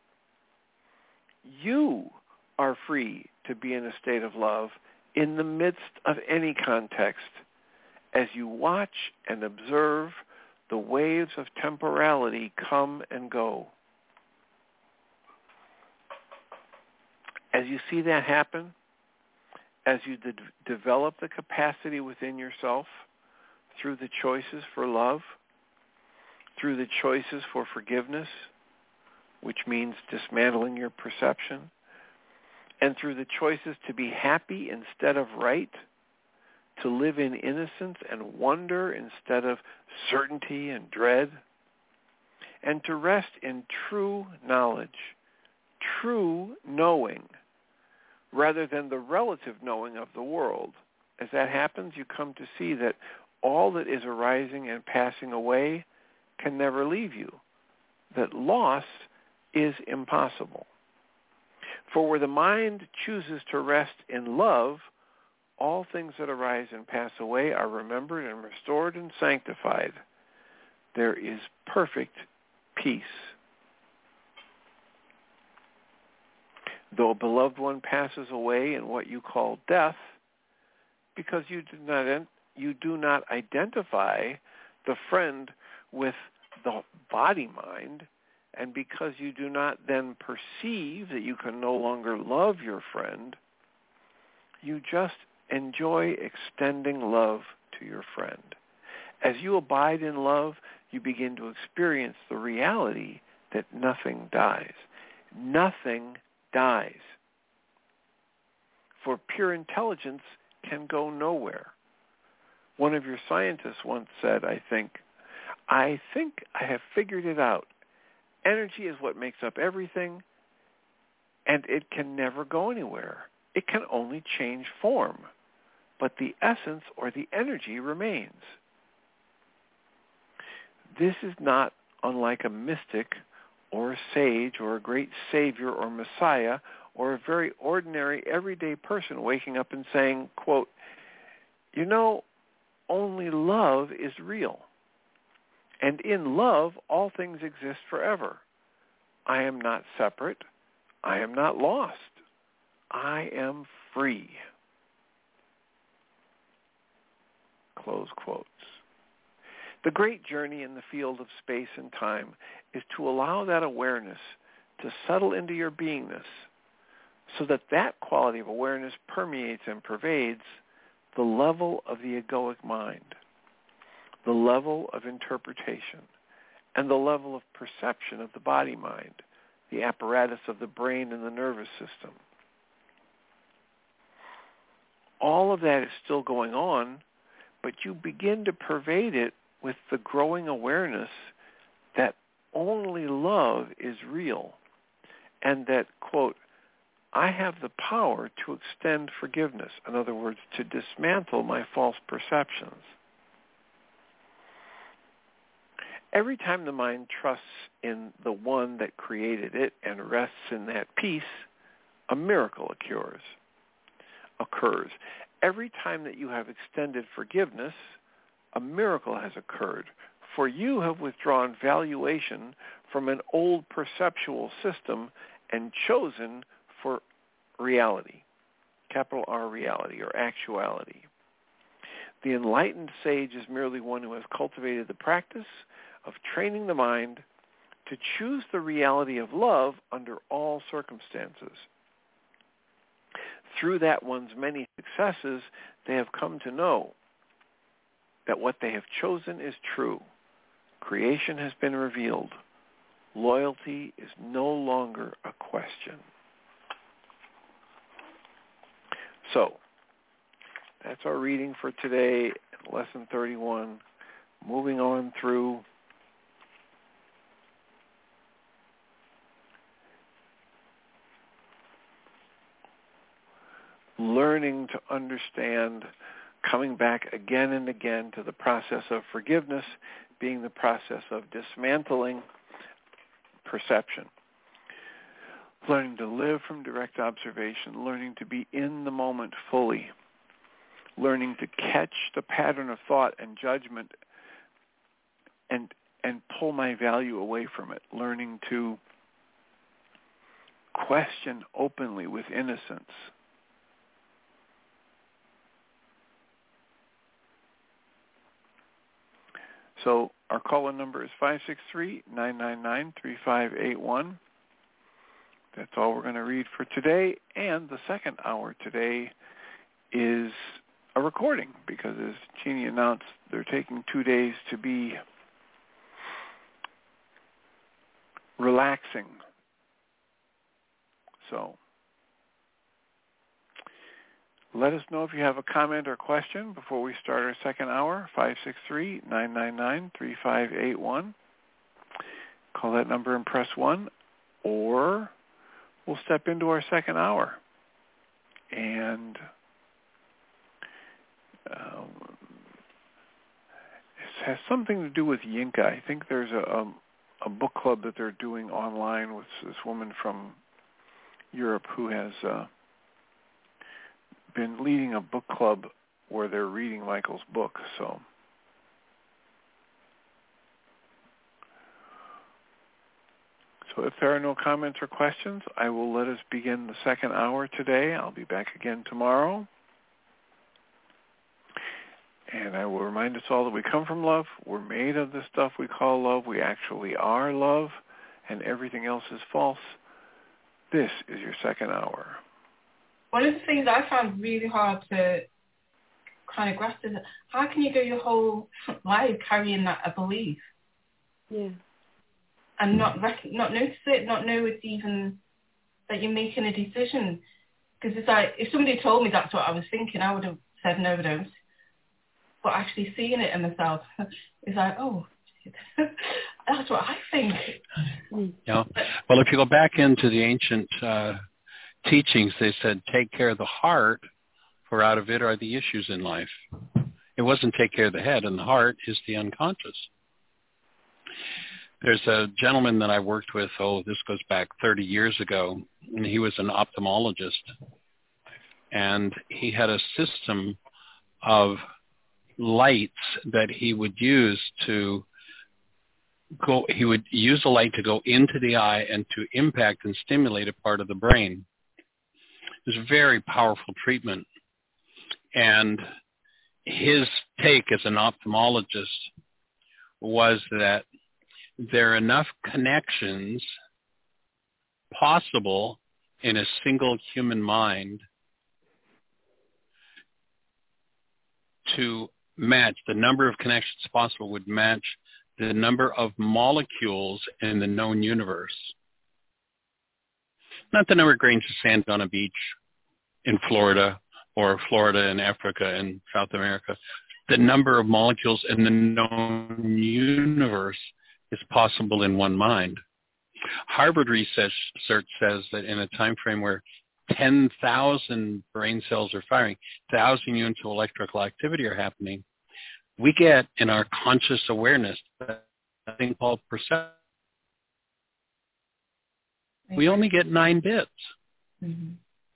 You are free to be in a state of love in the midst of any context as you watch and observe the waves of temporality come and go. As you see that happen, as you de- develop the capacity within yourself through the choices for love, through the choices for forgiveness, which means dismantling your perception, and through the choices to be happy instead of right, to live in innocence and wonder instead of certainty and dread, and to rest in true knowledge, true knowing, rather than the relative knowing of the world. As that happens, you come to see that all that is arising and passing away can never leave you, that loss is impossible. For where the mind chooses to rest in love, all things that arise and pass away are remembered and restored and sanctified. There is perfect peace. Though a beloved one passes away in what you call death, because you do not you do not identify the friend with the body mind, and because you do not then perceive that you can no longer love your friend, you just enjoy extending love to your friend. As you abide in love, you begin to experience the reality that nothing dies. Nothing dies. For pure intelligence can go nowhere. One of your scientists once said, I think, I think I have figured it out. Energy is what makes up everything, and it can never go anywhere. It can only change form, but the essence or the energy remains. This is not unlike a mystic or a sage or a great savior or messiah or a very ordinary, everyday person waking up and saying, quote, you know, only love is real. And in love, all things exist forever. I am not separate. I am not lost. I am free. Close quotes. The great journey in the field of space and time is to allow that awareness to settle into your beingness so that that quality of awareness permeates and pervades the level of the egoic mind, the level of interpretation, and the level of perception of the body-mind, the apparatus of the brain and the nervous system. All of that is still going on, but you begin to pervade it with the growing awareness that only love is real and that, quote, I have the power to extend forgiveness. In other words, to dismantle my false perceptions. Every time the mind trusts in the one that created it and rests in that peace, a miracle occurs. occurs. Every time that you have extended forgiveness, a miracle has occurred, for you have withdrawn valuation from an old perceptual system and chosen for reality, capital R reality, or actuality. The enlightened sage is merely one who has cultivated the practice of training the mind to choose the reality of love under all circumstances. Through that one's many successes, they have come to know that what they have chosen is true. Creation has been revealed. Loyalty is no longer a question. So, that's our reading for today, Lesson thirty-one. Moving on through learning to understand, coming back again and again to the process of forgiveness being the process of dismantling perception. Learning to live from direct observation, learning to be in the moment fully, learning to catch the pattern of thought and judgment and and pull my value away from it, learning to question openly with innocence. So our call-in number is five six three, nine nine nine, three five eight one. That's all we're going to read for today. And the second hour today is a recording because, as Jeannie announced, they're taking two days to be relaxing. So let us know if you have a comment or question before we start our second hour, five six three, nine nine nine, three five eight one. Call that number and press one, or we'll step into our second hour. And um, it has something to do with Yinka. I think there's a, a, a book club that they're doing online with this woman from Europe who has uh, been leading a book club where they're reading Michael's book. So So if there are no comments or questions, I will let us begin the second hour today. I'll be back again tomorrow. And I will remind us all that we come from love. We're made of the stuff we call love. We actually are love, and everything else is false. This is your second hour. One of the things I found really hard to kind of grasped it. How can you go your whole life carrying that a belief? Yeah. And not rec- not notice it, not know it's even that you're making a decision. Because it's like, if somebody told me that's what I was thinking, I would have said no, don't. But actually seeing it in myself is like, oh, that's what I think. Yeah. Well, if you go back into the ancient uh, teachings, they said, take care of the heart, for out of it are the issues in life. It wasn't take care of the head, and the heart is the unconscious. There's a gentleman that I worked with, oh, this goes back thirty years ago, and he was an ophthalmologist. And he had a system of lights that he would use to go, he would use a light to go into the eye and to impact and stimulate a part of the brain. It was a very powerful treatment. And his take as an ophthalmologist was that there are enough connections possible in a single human mind to match the number of connections possible would match the number of molecules in the known universe. Not the number of grains of sand on a beach in Florida or Florida in Africa and South America. The number of molecules in the known universe is possible in one mind. Harvard research says that in a time frame where ten thousand brain cells are firing, one thousand units of electrical activity are happening, we get in our conscious awareness a thing called perception. We only get nine bits. Mm-hmm.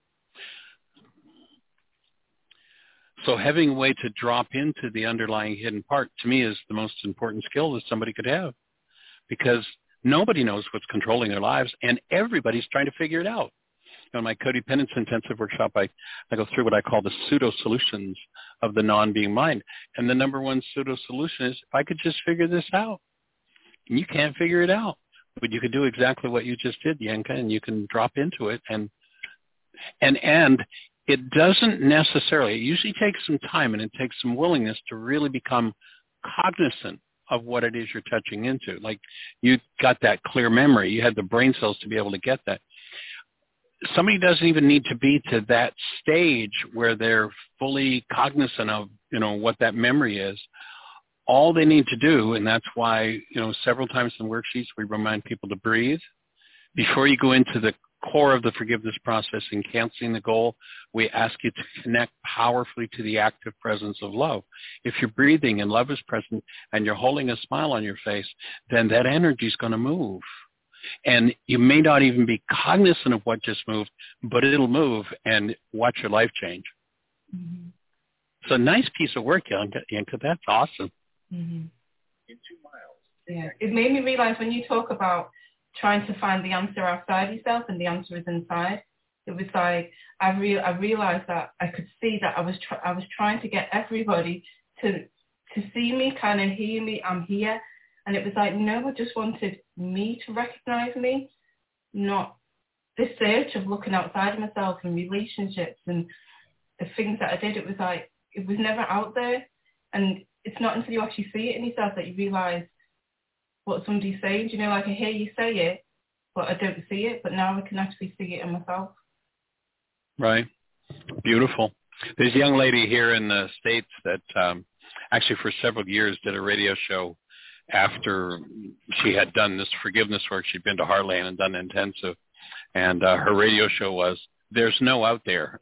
So having a way to drop into the underlying hidden part, to me, is the most important skill that somebody could have, because nobody knows what's controlling their lives, and everybody's trying to figure it out. In my Codependence Intensive Workshop, I, I go through what I call the pseudo-solutions of the non-being mind. And the number one pseudo-solution is, if I could just figure this out. And you can't figure it out. But you can do exactly what you just did, Yenka, and you can drop into it. And and and it doesn't necessarily, it usually takes some time, and it takes some willingness to really become cognizant of what it is you're touching into. Like, you got that clear memory. You had the brain cells to be able to get that. Somebody doesn't even need to be to that stage where they're fully cognizant of, you know, what that memory is. All they need to do, and that's why, you know, several times in worksheets we remind people to breathe. Before you go into the core of the forgiveness process and canceling the goal, we ask you to connect powerfully to the active presence of love. If you're breathing and love is present and you're holding a smile on your face, then that energy is going to move. And you may not even be cognizant of what just moved, but it'll move, and watch your life change. Mm-hmm. It's a nice piece of work, Yenka. Yenka, that's awesome. Mm-hmm. In two miles. Yeah, it made me realize when you talk about trying to find the answer outside yourself and the answer is inside, it was like I re- I realized that I could see that I was tr- I was trying to get everybody to to see me, kind of hear me, I'm here. And it was like, no, I just wanted me to recognize me, not this search of looking outside of myself and relationships and the things that I did. It was like, it was never out there. And it's not until you actually see it in yourself that you realize what somebody's saying. You know, like I hear you say it, but I don't see it. But now I can actually see it in myself. Right. Beautiful. There's a young lady here in the States that um, actually for several years did a radio show after she had done this forgiveness work. She'd been to Heartland and done intensive. And uh, her radio show was, "There's no out there."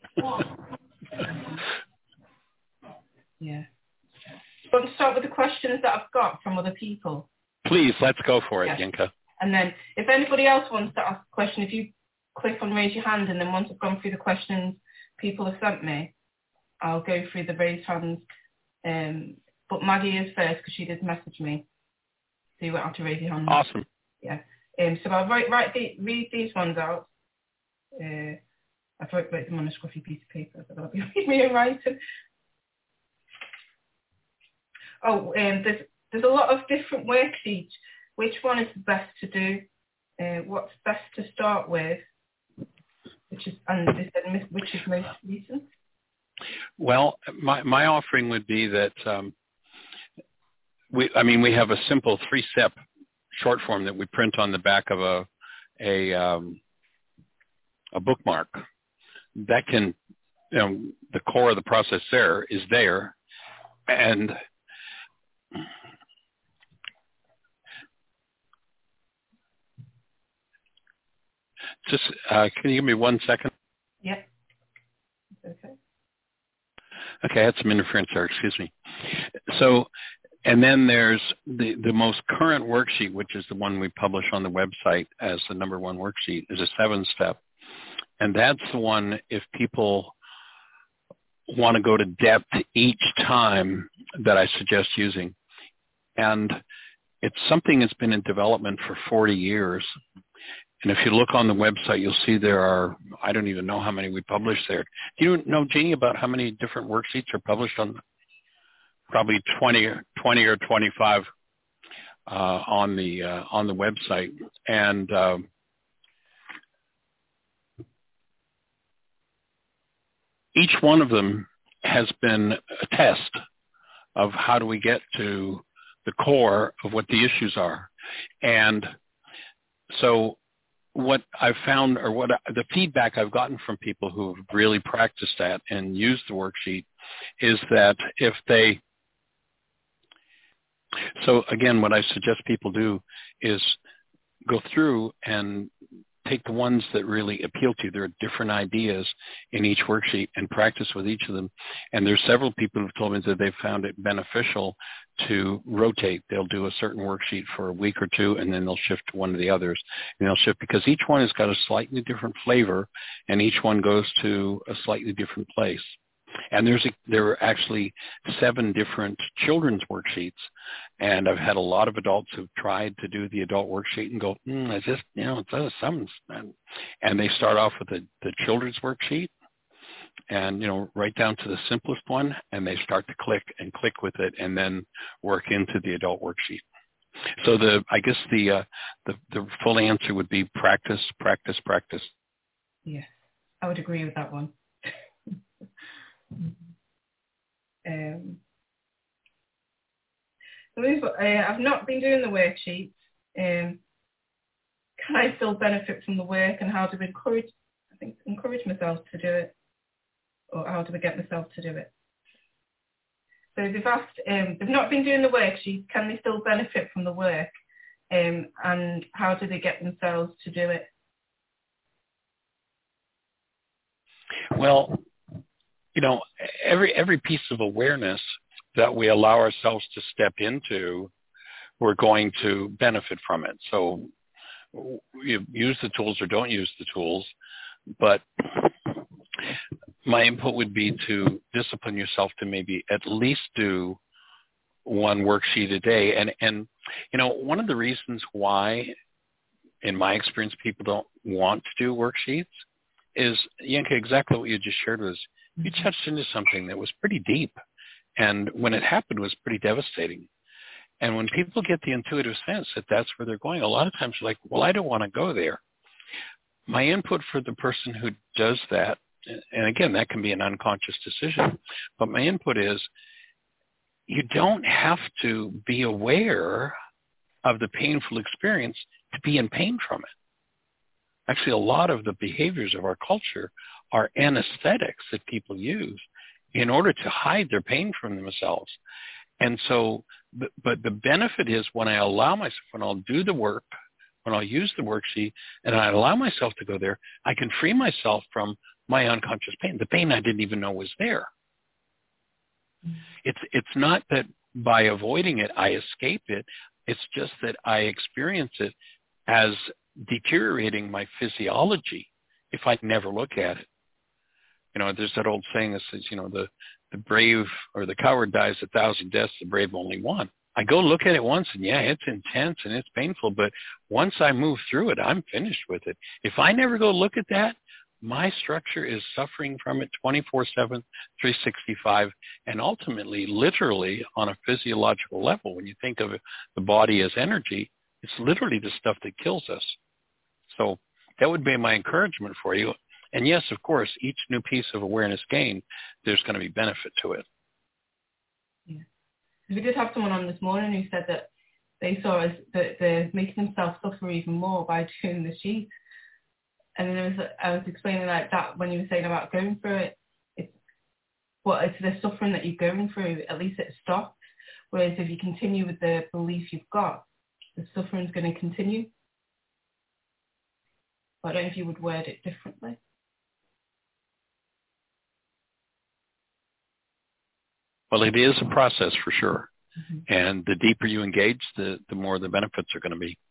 Yeah. I want to start with the questions that I've got from other people. Please, let's go for it, yeah. Yenka. And then if anybody else wants to ask a question, if you click on raise your hand, and then once I've gone through the questions people have sent me, I'll go through the raised hands. Um, but Maggie is first because she did message me. So you won't have to raise your hand. Awesome. Yeah. Um, so I'll write, write the, read these ones out. Uh, I've wrote, wrote them on a scruffy piece of paper, so that'll be me and writing. Oh, um, there's there's a lot of different worksheets. Which one is best to do? Uh, what's best to start with? Which is and they said which is most recent? Well, my, my offering would be that um, we, I mean, we have a simple three-step short form that we print on the back of a a, um, a bookmark. That can, you know, the core of the process there is there, and just uh, can you give me one second? Yeah. Okay. Okay, I had some interference there. Excuse me. So, and then there's the, the most current worksheet, which is the one we publish on the website as the number one worksheet, is a seven-step. And that's the one, if people want to go to depth each time, that I suggest using. And it's something that's been in development for forty years. And if you look on the website, you'll see there are, I don't even know how many we publish there. Do you know, Jeannie, about how many different worksheets are published on? Probably twenty, twenty or twenty-five uh, on the uh, on the website. And uh, each one of them has been a test of how do we get to the core of what the issues are. And so what I've found, or what I, the feedback I've gotten from people who have really practiced that and used the worksheet, is that if they, so again, what I suggest people do is go through and take the ones that really appeal to you. There are different ideas in each worksheet, and practice with each of them. And there's several people who've told me that they've found it beneficial to rotate. They'll do a certain worksheet for a week or two, and then they'll shift to one of the others. And they'll shift because each one has got a slightly different flavor, and each one goes to a slightly different place. And there's a, there are actually seven different children's worksheets, and I've had a lot of adults who've tried to do the adult worksheet and go, hmm, I just, you know, it does some, and they start off with the, the children's worksheet, and, you know, right down to the simplest one, and they start to click and click with it, and then work into the adult worksheet. So the, I guess the, uh, the, the full answer would be practice, practice, practice. Yes, I would agree with that one. Um, so we've, uh, I've not been doing the worksheets. Um, can I still benefit from the work, and how do I encourage, I think, encourage myself to do it, or how do I get myself to do it? So they've asked, um, they've not been doing the worksheets. Can they still benefit from the work, um, and how do they get themselves to do it? Well, you know, every every piece of awareness that we allow ourselves to step into, we're going to benefit from it. So you use the tools or don't use the tools, but my input would be to discipline yourself to maybe at least do one worksheet a day. And, and you know, one of the reasons why, in my experience, people don't want to do worksheets is, Yenka, exactly what you just shared was, you touched into something that was pretty deep, and when it happened, it was pretty devastating. And when people get the intuitive sense that that's where they're going, a lot of times they're like, well, I don't want to go there. My input for the person who does that, and again, that can be an unconscious decision, but my input is, you don't have to be aware of the painful experience to be in pain from it. Actually, a lot of the behaviors of our culture are anesthetics that people use in order to hide their pain from themselves. And so, but, but the benefit is when I allow myself, when I'll do the work, when I'll use the worksheet, and I allow myself to go there, I can free myself from my unconscious pain, the pain I didn't even know was there. Mm-hmm. It's it's not that by avoiding it, I escape it. It's just that I experience it as deteriorating my physiology if I never look at it. You know, there's that old saying that says, you know, the, the brave or the coward dies a thousand deaths, the brave only one. I go look at it once and yeah, it's intense and it's painful, but once I move through it, I'm finished with it. If I never go look at that, my structure is suffering from it twenty-four seven, three sixty-five, and ultimately, literally, on a physiological level, when you think of the body as energy, it's literally the stuff that kills us. So that would be my encouragement for you. And yes, of course, each new piece of awareness gained, there's going to be benefit to it. Yeah. We did have someone on this morning who said that they saw us, that they're making themselves suffer even more by doing the sheet. And then there was, I was explaining like that when you were saying about going through it, it's, well, it's the suffering that you're going through, at least it stops. Whereas if you continue with the belief you've got, the suffering's going to continue. But I don't know if you would word it differently. Well, it is a process for sure. Mm-hmm. And the deeper you engage, the, the more the benefits are going to be.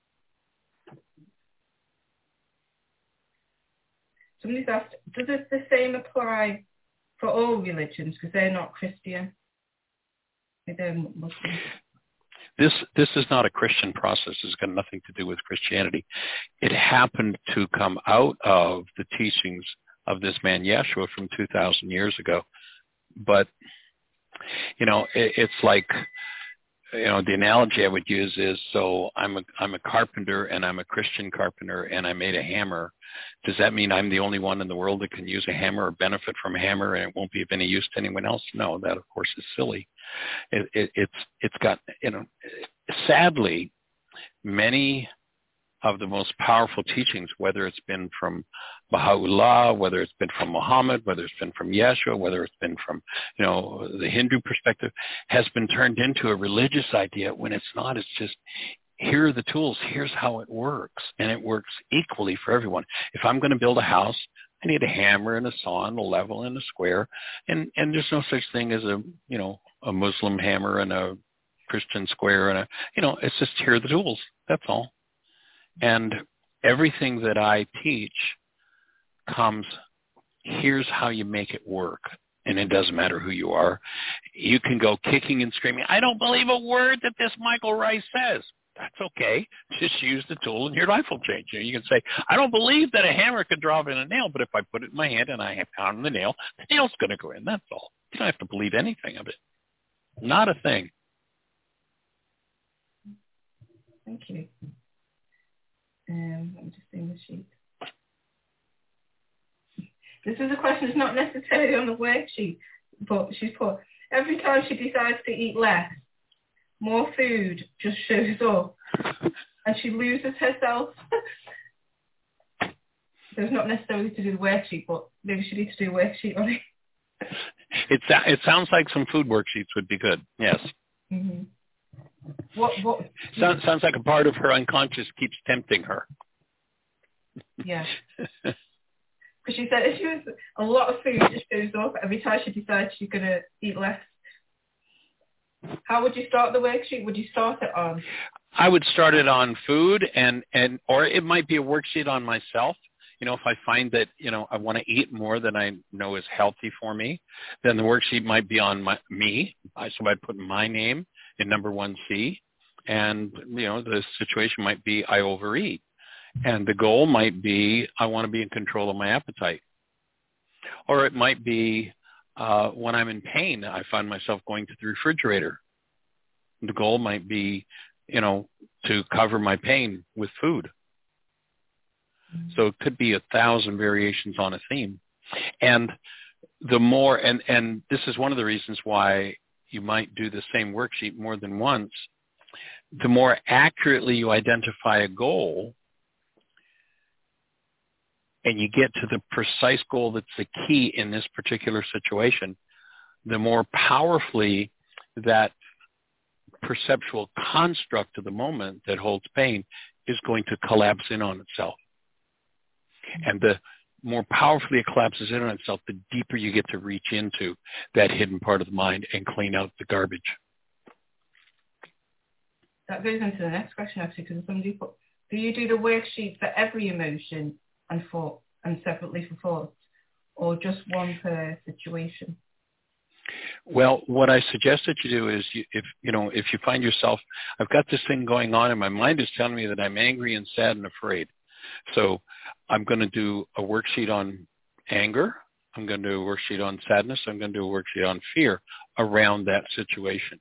Somebody's asked, does it the same apply for all religions? Because they're not Christian. They're Muslim. This this is not a Christian process. It's got nothing to do with Christianity. It happened to come out of the teachings of this man Yeshua from two thousand years ago. But, you know, it, it's like, you know, the analogy I would use is, so I'm a I'm a carpenter and I'm a Christian carpenter and I made a hammer. Does that mean I'm the only one in the world that can use a hammer or benefit from a hammer and it won't be of any use to anyone else? No, that of course is silly. It, it, it's it's got, you know, sadly, many of the most powerful teachings, whether it's been from Baha'u'llah, whether it's been from Muhammad, whether it's been from Yeshua, whether it's been from, you know, the Hindu perspective, has been turned into a religious idea when it's not. It's just, here are the tools. Here's how it works. And it works equally for everyone. If I'm going to build a house, I need a hammer and a saw and a level and a square. And, and there's no such thing as a, you know, a Muslim hammer and a Christian square and a, you know, it's just, here are the tools. That's all. And everything that I teach comes, here's how you make it work. And it doesn't matter who you are. You can go kicking and screaming, I don't believe a word that this Michael Rice says. That's okay. Just use the tool and your life will change. You can say, I don't believe that a hammer could drive in a nail, but if I put it in my hand and I have pound the nail, the nail's going to go in. That's all. You don't have to believe anything of it. Not a thing. Thank you. Um, I'm just seeing the sheet. This is a question that's not necessarily on the worksheet, but she's put, every time she decides to eat less, more food just shows up and she loses herself. So it's not necessarily to do the worksheet, but maybe she needs to do a worksheet on it. It, it sounds like some food worksheets would be good, yes. Mm-hmm. What, what? Sounds, sounds like a part of her unconscious keeps tempting her. Yeah. Because she said if she was a lot of food just shows up every time she decides she's going to eat less. How would you start the worksheet? Would you start it on? I would start it on food and, and or it might be a worksheet on myself. You know, if I find that, you know, I want to eat more than I know is healthy for me, then the worksheet might be on my, me. So I'd put my name in number one C. And, you know, the situation might be I overeat. And the goal might be I want to be in control of my appetite. Or it might be uh, when I'm in pain, I find myself going to the refrigerator. The goal might be, you know, to cover my pain with food. So it could be a thousand variations on a theme. And the more, and, and this is one of the reasons why you might do the same worksheet more than once, the more accurately you identify a goal and you get to the precise goal that's the key in this particular situation, the more powerfully that perceptual construct of the moment that holds pain is going to collapse in on itself. And the more powerfully it collapses in on itself, the deeper you get to reach into that hidden part of the mind and clean out the garbage. That goes into the next question, actually, because somebody put, do you do the worksheet for every emotion and thought and separately for thoughts, or just one per situation? Well, what I suggest that you do is, you, if you know, if you find yourself, I've got this thing going on and my mind is telling me that I'm angry and sad and afraid. So I'm going to do a worksheet on anger. I'm going to do a worksheet on sadness. I'm going to do a worksheet on fear around that situation.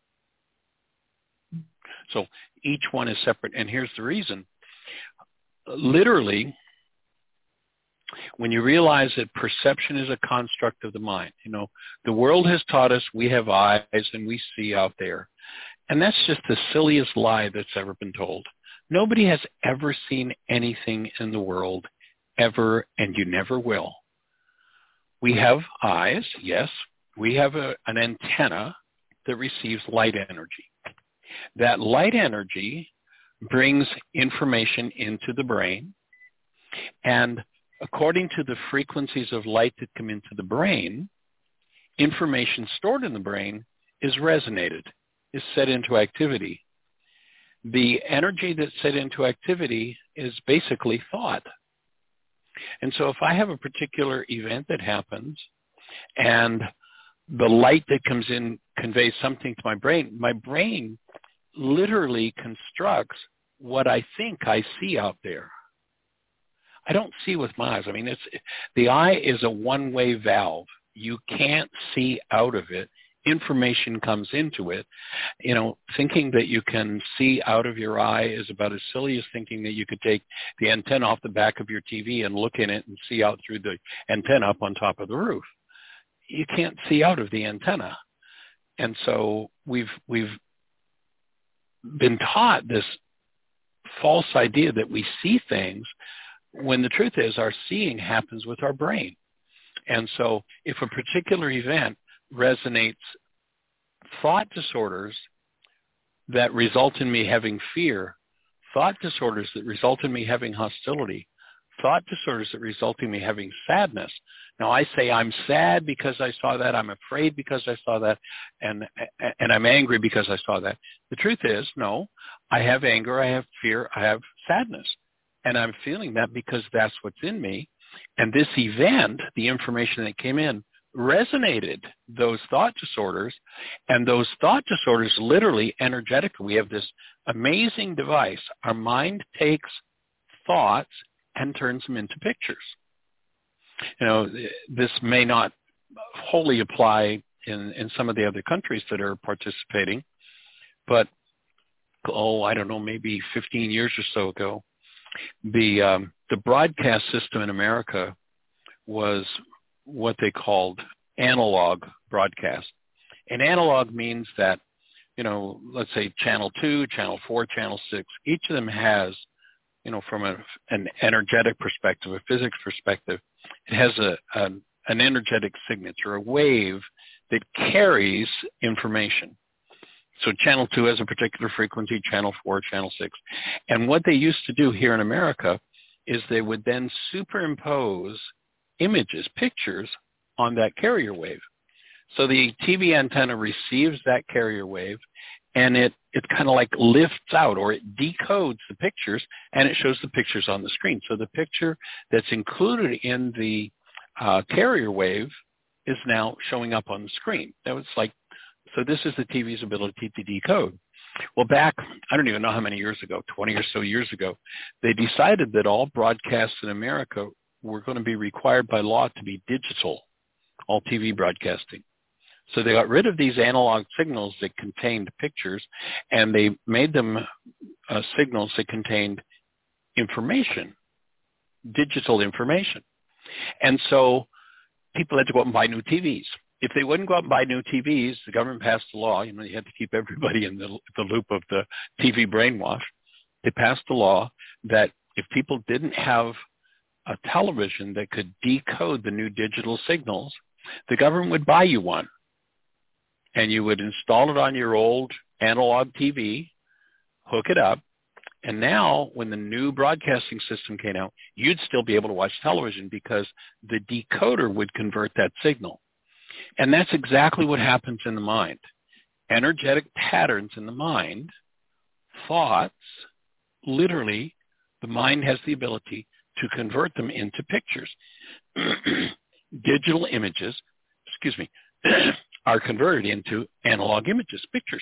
So each one is separate. And here's the reason. Literally, when you realize that perception is a construct of the mind. You know, the world has taught us we have eyes and we see out there. And that's just the silliest lie that's ever been told. Nobody has ever seen anything in the world, ever, and you never will. We have eyes, yes. We have a, an antenna that receives light energy. That light energy brings information into the brain, and according to the frequencies of light that come into the brain, information stored in the brain is resonated, is set into activity. The energy that's set into activity is basically thought. And so if I have a particular event that happens and the light that comes in conveys something to my brain, my brain literally constructs what I think I see out there. I don't see with my eyes. I mean, it's the eye is a one-way valve. You can't see out of it. Information comes into it. You know, thinking that you can see out of your eye is about as silly as thinking that you could take the antenna off the back of your T V and look in it and see out through the antenna up on top of the roof. You can't see out of the antenna. And so we've we've been taught this false idea that we see things, when the truth is our seeing happens with our brain. And so if a particular event resonates thought disorders that result in me having fear, thought disorders that result in me having hostility, thought disorders that result in me having sadness. Now I say I'm sad because I saw that, I'm afraid because I saw that, and and I'm angry because I saw that. The truth is, no, I have anger, I have fear, I have sadness. And I'm feeling that because that's what's in me. And this event, the information that came in, resonated those thought disorders, and those thought disorders literally energetically. We have this amazing device. Our mind takes thoughts and turns them into pictures. You know, this may not wholly apply in, in some of the other countries that are participating, but, oh, I don't know, maybe fifteen years or so ago, the um, the broadcast system in America was what they called analog broadcast. And analog means that, you know, let's say channel two, channel four, channel six, each of them has, you know, from a, an energetic perspective, a physics perspective, it has a, a an energetic signature, a wave that carries information. So channel two has a particular frequency, channel four, channel six. And what they used to do here in America is they would then superimpose images, pictures, on that carrier wave. So the T V antenna receives that carrier wave, and it, it kind of like lifts out, or it decodes the pictures, and it shows the pictures on the screen. So the picture that's included in the uh, carrier wave is now showing up on the screen. That was like, so this is the T V's ability to decode. Well, back, I don't even know how many years ago, twenty or so years ago, they decided that all broadcasts in America were going to be required by law to be digital, all T V broadcasting. So they got rid of these analog signals that contained pictures, and they made them uh, signals that contained information, digital information. And so people had to go out and buy new T Vs. If they wouldn't go out and buy new T Vs, the government passed a law. You know, you had to keep everybody in the, the loop of the T V brainwash. They passed a law that if people didn't have a television that could decode the new digital signals, the government would buy you one. And you would install it on your old analog T V, hook it up, and now when the new broadcasting system came out, you'd still be able to watch television because the decoder would convert that signal. And that's exactly what happens in the mind. Energetic patterns in the mind, thoughts, literally, the mind has the ability to convert them into pictures. Digital images, excuse me, are converted into analog images, pictures.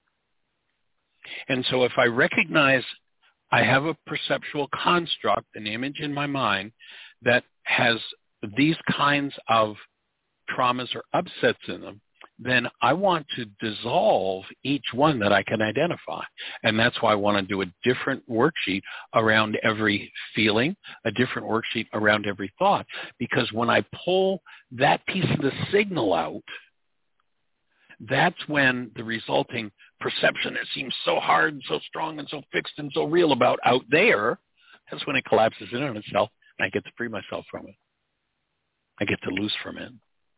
And so if I recognize I have a perceptual construct, an image in my mind that has these kinds of traumas or upsets in them, then I want to dissolve each one that I can identify. And that's why I want to do a different worksheet around every feeling, a different worksheet around every thought. Because when I pull that piece of the signal out, that's when the resulting perception that seems so hard and so strong and so fixed and so real about out there, that's when it collapses in on itself, and I get to free myself from it. I get to loose from it. Does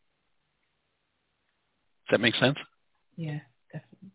that make sense? Yeah, definitely.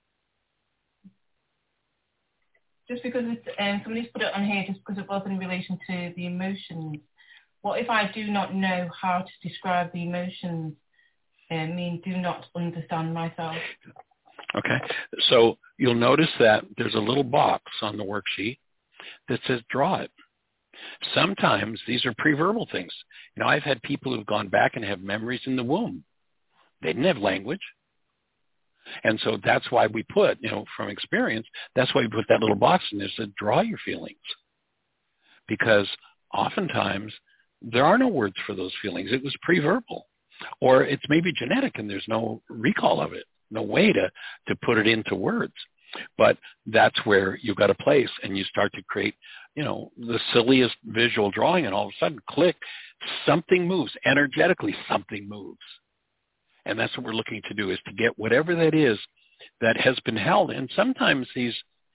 Just because it's, um, somebody's put it on here just because it was in relation to the emotions. What if I do not know how to describe the emotions? I mean, do not understand myself. Okay. So you'll notice that there's a little box on the worksheet that says draw it. Sometimes these are pre-verbal things. You know, I've had people who've gone back and have memories in the womb. They didn't have language. And so that's why we put, you know, from experience, that's why we put that little box in there that says draw your feelings. Because oftentimes there are no words for those feelings. It was pre-verbal. Or it's maybe genetic and there's no recall of it, no way to, to put it into words. But that's where you've got a place and you start to create, you know, the silliest visual drawing, and all of a sudden, click, something moves. Energetically, something moves. And that's what we're looking to do, is to get whatever that is that has been held. And sometimes these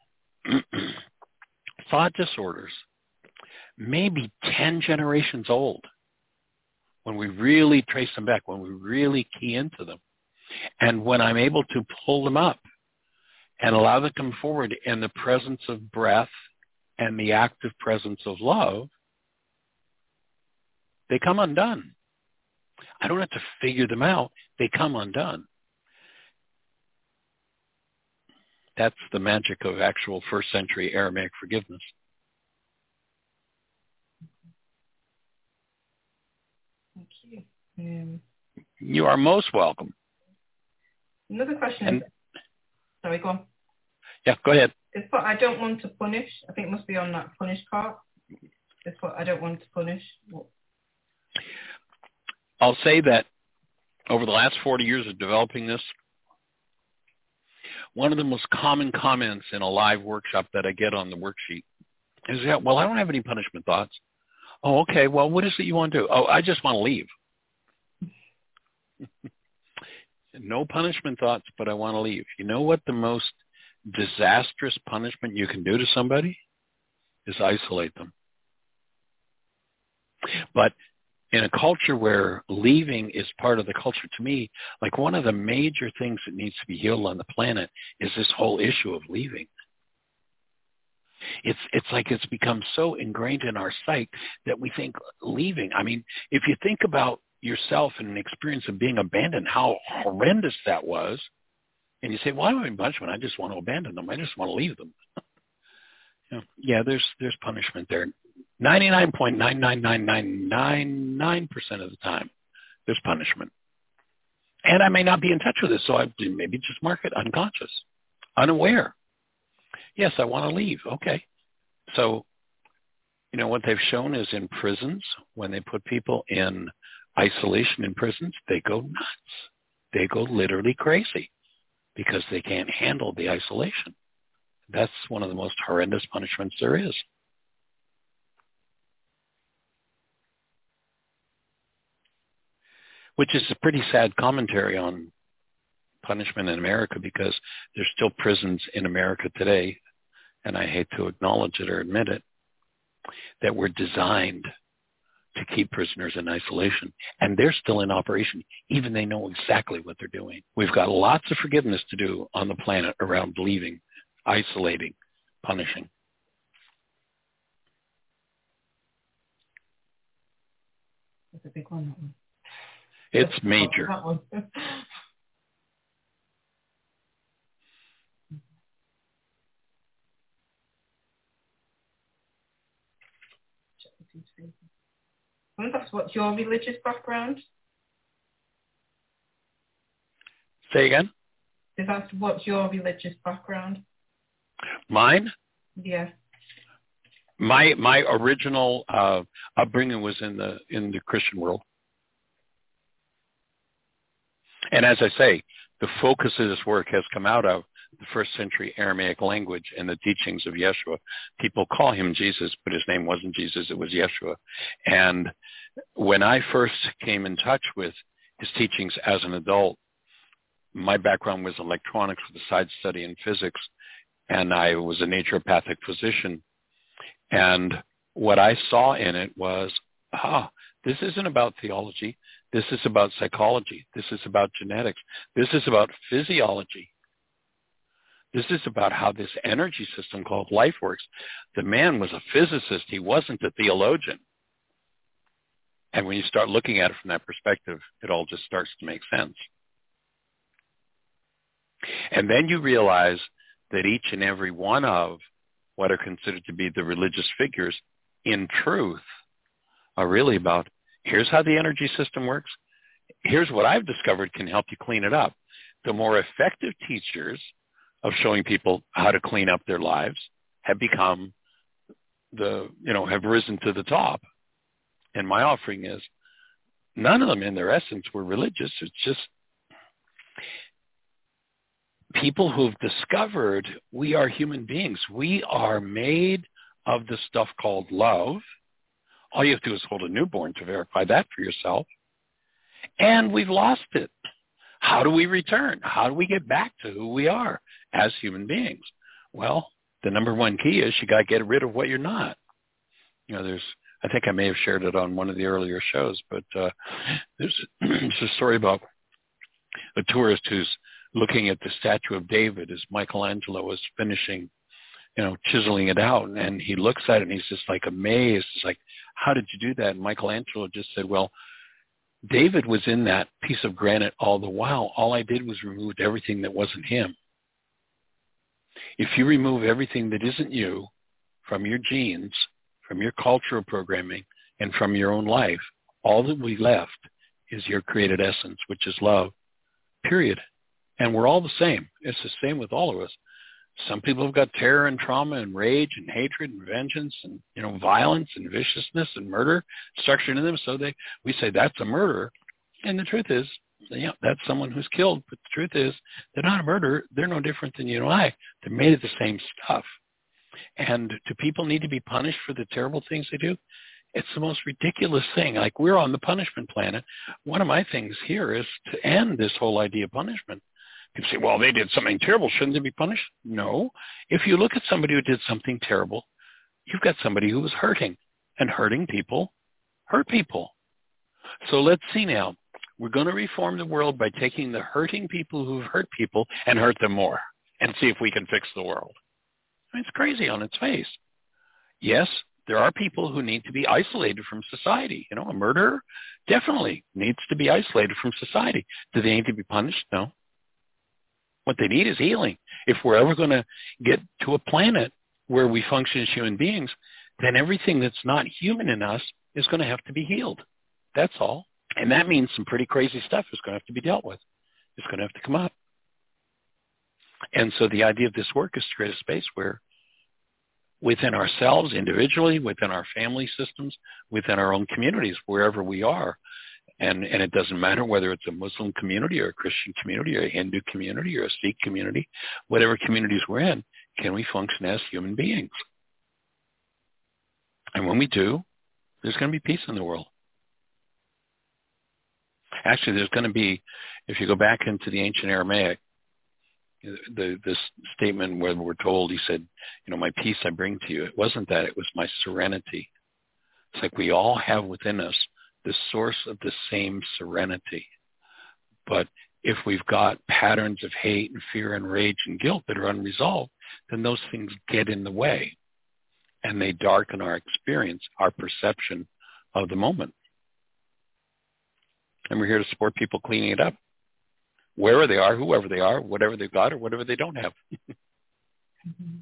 thought disorders may be ten generations old when we really trace them back, when we really key into them. And when I'm able to pull them up and allow them to come forward in the presence of breath and the active presence of love, they come undone. I don't have to figure them out. They come undone. That's the magic of actual first century Aramaic forgiveness. Thank you. Um, you are most welcome. Another question and, is, sorry, go on. Yeah, go ahead. It's what I don't want to punish. I think it must be on that punish part. It's what I don't want to punish. What? I'll say that over the last forty years of developing this, one of the most common comments in a live workshop that I get on the worksheet is, yeah, well, I don't have any punishment thoughts. Oh, okay, well, what is it you want to do? Oh, I just want to leave. No punishment thoughts, but I want to leave. You know what the most disastrous punishment you can do to somebody is isolate them. But in a culture where leaving is part of the culture, to me, like one of the major things that needs to be healed on the planet is this whole issue of leaving. It's it's like it's become so ingrained in our psyche that we think leaving. I mean, if you think about yourself and an experience of being abandoned, how horrendous that was, and you say, well, I don't have punishment. I just want to abandon them. I just want to leave them. You know, yeah, there's there's punishment there. ninety-nine point nine nine nine nine nine nine percent of the time, there's punishment. And I may not be in touch with it, so I maybe just mark it unconscious, unaware. Yes, I want to leave. Okay. So, you know, what they've shown is in prisons, when they put people in isolation in prisons, they go nuts. They go literally crazy because they can't handle the isolation. That's one of the most horrendous punishments there is. Which is a pretty sad commentary on punishment in America, because there's still prisons in America today, and I hate to acknowledge it or admit it, that were designed to keep prisoners in isolation. And they're still in operation, even they know exactly what they're doing. We've got lots of forgiveness to do on the planet around leaving, isolating, punishing. That's a big one, that one. It's major. That one. I wonder if that's what's your religious background? Say again? Is that what's your religious background? Mine? Yeah. My my original uh, upbringing was in the in the Christian world. And as I say, the focus of this work has come out of the first century Aramaic language and the teachings of Yeshua. People call him Jesus, but his name wasn't Jesus, it was Yeshua. And when I first came in touch with his teachings as an adult, my background was electronics with a side study in physics, and I was a naturopathic physician. And what I saw in it was, ah, this isn't about theology. This is about psychology. This is about genetics. This is about physiology. This is about how this energy system called life works. The man was a physicist. He wasn't a theologian. And when you start looking at it from that perspective, it all just starts to make sense. And then you realize that each and every one of what are considered to be the religious figures, in truth, are really about, here's how the energy system works. Here's what I've discovered can help you clean it up. The more effective teachers of showing people how to clean up their lives have become the, you know, have risen to the top. And my offering is, none of them in their essence were religious. It's just people who've discovered we are human beings. We are made of the stuff called love. All you have to do is hold a newborn to verify that for yourself. And we've lost it. How do we return? How do we get back to who we are as human beings? Well, the number one key is you got to get rid of what you're not. You know, there's, I think I may have shared it on one of the earlier shows, but uh, there's, there's a story about a tourist who's looking at the statue of David as Michelangelo was finishing, you know, chiseling it out. And he looks at it and he's just like amazed. It's like, how did you do that? And Michelangelo just said, well, David was in that piece of granite all the while. All I did was remove everything that wasn't him. If you remove everything that isn't you from your genes, from your cultural programming, and from your own life, all that we left is your created essence, which is love, period. And we're all the same. It's the same with all of us. Some people have got terror and trauma and rage and hatred and vengeance and, you know, violence and viciousness and murder structured in them. So they, we say that's a murderer. And the truth is, yeah, that's someone who's killed. But the truth is, they're not a murderer. They're no different than you and I. They're made of the same stuff. And do people need to be punished for the terrible things they do? It's the most ridiculous thing. Like, we're on the punishment planet. One of my things here is to end this whole idea of punishment. People say, well, they did something terrible. Shouldn't they be punished? No. If you look at somebody who did something terrible, you've got somebody who was hurting. And hurting people hurt people. So let's see now. We're going to reform the world by taking the hurting people who've hurt people and hurt them more and see if we can fix the world. I mean, it's crazy on its face. Yes, there are people who need to be isolated from society. You know, a murderer definitely needs to be isolated from society. Do they need to be punished? No. What they need is healing. If we're ever going to get to a planet where we function as human beings, then everything that's not human in us is going to have to be healed. That's all. And that means some pretty crazy stuff is going to have to be dealt with. It's going to have to come up. And so the idea of this work is to create a space where within ourselves, individually, within our family systems, within our own communities, wherever we are, And, and it doesn't matter whether it's a Muslim community or a Christian community or a Hindu community or a Sikh community, whatever communities we're in, can we function as human beings? And when we do, there's going to be peace in the world. Actually, there's going to be, if you go back into the ancient Aramaic, the, this statement where we're told, he said, you know, my peace I bring to you. It wasn't that. It was my serenity. It's like we all have within us the source of the same serenity. But if we've got patterns of hate and fear and rage and guilt that are unresolved, then those things get in the way and they darken our experience, our perception of the moment. And we're here to support people cleaning it up, wherever they are, whoever they are, whatever they've got or whatever they don't have. Mm-hmm.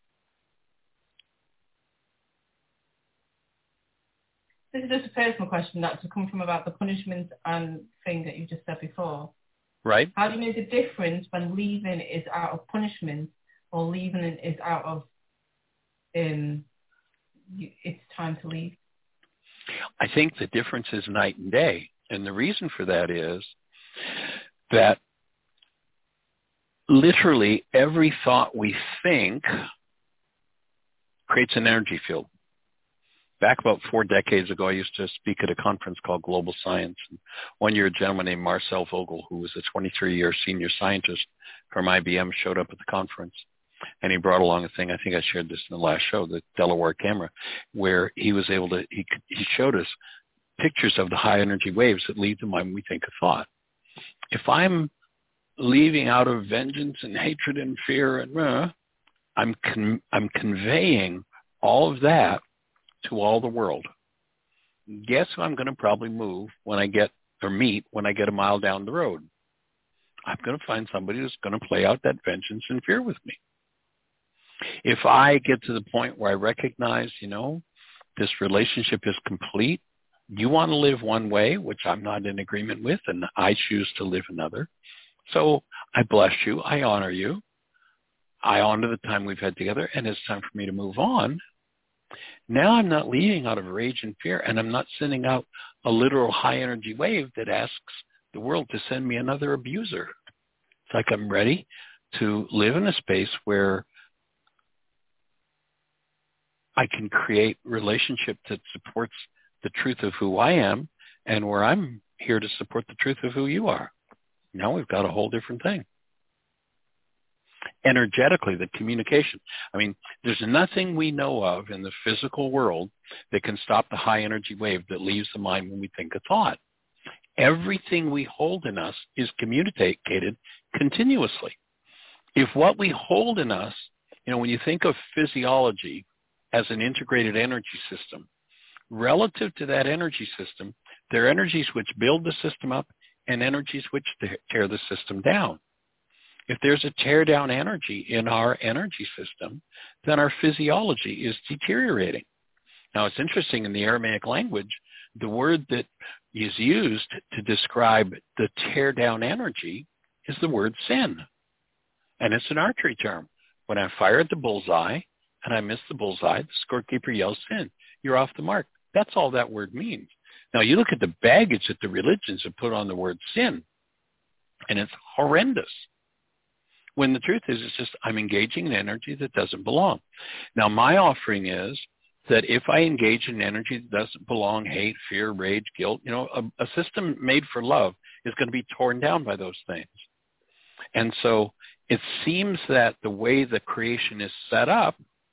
This is just a personal question that's come from about the punishment and thing that you just said before. Right. How do you know the difference when leaving is out of punishment or leaving is out of um, you, it's time to leave? I think the difference is night and day. And the reason for that is that literally every thought we think creates an energy field. Back about four decades ago, I used to speak at a conference called Global Science. And one year, a gentleman named Marcel Vogel, who was a twenty-three-year senior scientist from I B M, showed up at the conference. And he brought along a thing, I think I shared this in the last show, the Delaware camera, where he was able to, he, he showed us pictures of the high energy waves that leave the mind when we think a thought. If I'm leaving out of vengeance and hatred and fear, and uh, I'm con- I'm conveying all of that to all the world. Guess who I'm going to probably move when I get, or meet when I get a mile down the road? I'm going to find somebody who's going to play out that vengeance and fear with me. If I get to the point where I recognize, you know, this relationship is complete, you want to live one way, which I'm not in agreement with, and I choose to live another. So I bless you. I honor you. I honor the time we've had together, and it's time for me to move on. Now I'm not leaving out of rage and fear, and I'm not sending out a literal high energy wave that asks the world to send me another abuser. It's like I'm ready to live in a space where I can create relationship that supports the truth of who I am, and where I'm here to support the truth of who you are. Now we've got a whole different thing. Energetically, the communication. I mean, there's nothing we know of in the physical world that can stop the high energy wave that leaves the mind when we think a thought. Everything we hold in us is communicated continuously. If what we hold in us, you know, when you think of physiology as an integrated energy system, relative to that energy system, there are energies which build the system up and energies which tear the system down. If there's a tear down energy in our energy system, then our physiology is deteriorating. Now, it's interesting, in the Aramaic language, the word that is used to describe the tear down energy is the word sin. And it's an archery term. When I fire at the bullseye and I miss the bullseye, the scorekeeper yells sin. You're off the mark. That's all that word means. Now, you look at the baggage that the religions have put on the word sin, and it's horrendous. When the truth is, it's just I'm engaging in energy that doesn't belong. Now, my offering is that if I engage in energy that doesn't belong, hate, fear, rage, guilt, you know, a, a system made for love is going to be torn down by those things. And so it seems that the way the creation is set up,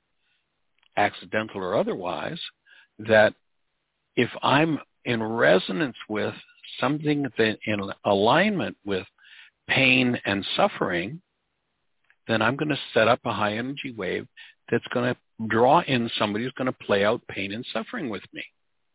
accidental or otherwise, that if I'm in resonance with something that in alignment with pain and suffering, then I'm going to set up a high energy wave that's going to draw in somebody who's going to play out pain and suffering with me.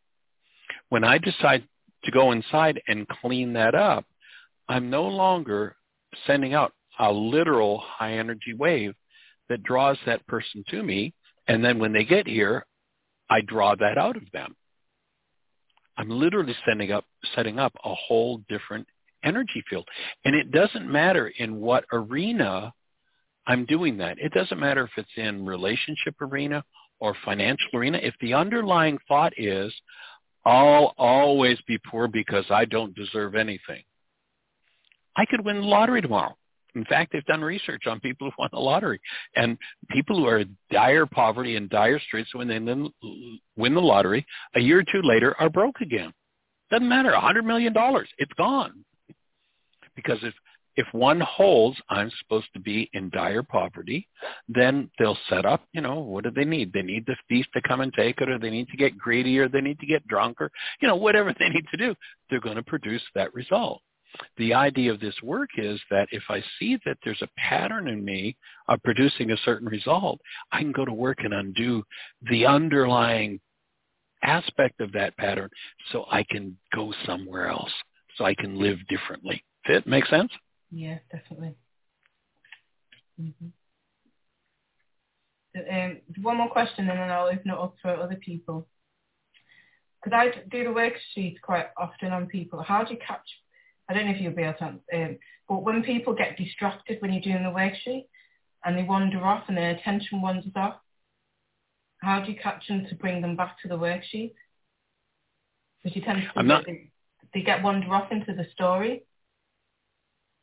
When I decide to go inside and clean that up, I'm no longer sending out a literal high energy wave that draws that person to me, and then when they get here, I draw that out of them. I'm literally sending up, setting up a whole different energy field. And it doesn't matter in what arena I'm doing that. It doesn't matter if it's in relationship arena or financial arena. If the underlying thought is, I'll always be poor because I don't deserve anything, I could win the lottery tomorrow. In fact, they've done research on people who won the lottery. And people who are in dire poverty and dire straits, when they win the lottery, a year or two later are broke again. Doesn't matter, one hundred million dollars, it's gone. Because if If one holds, I'm supposed to be in dire poverty, then they'll set up, you know, what do they need? They need the thief to come and take it, or they need to get greedy, or they need to get drunk, or, you know, whatever they need to do. They're going to produce that result. The idea of this work is that if I see that there's a pattern in me of producing a certain result, I can go to work and undo the underlying aspect of that pattern so I can go somewhere else, so I can live differently. Fit? Make sense? Yeah, definitely. Mm-hmm. Um, one more question, and then I'll open it up for other people. Because I do the worksheets quite often on people. How do you catch, I don't know if you'll be able to answer, um, but when people get distracted when you're doing the worksheet and they wander off and their attention wanders off, how do you catch them to bring them back to the worksheet? Because you tend to, I'm not, they, they get wander off into the story.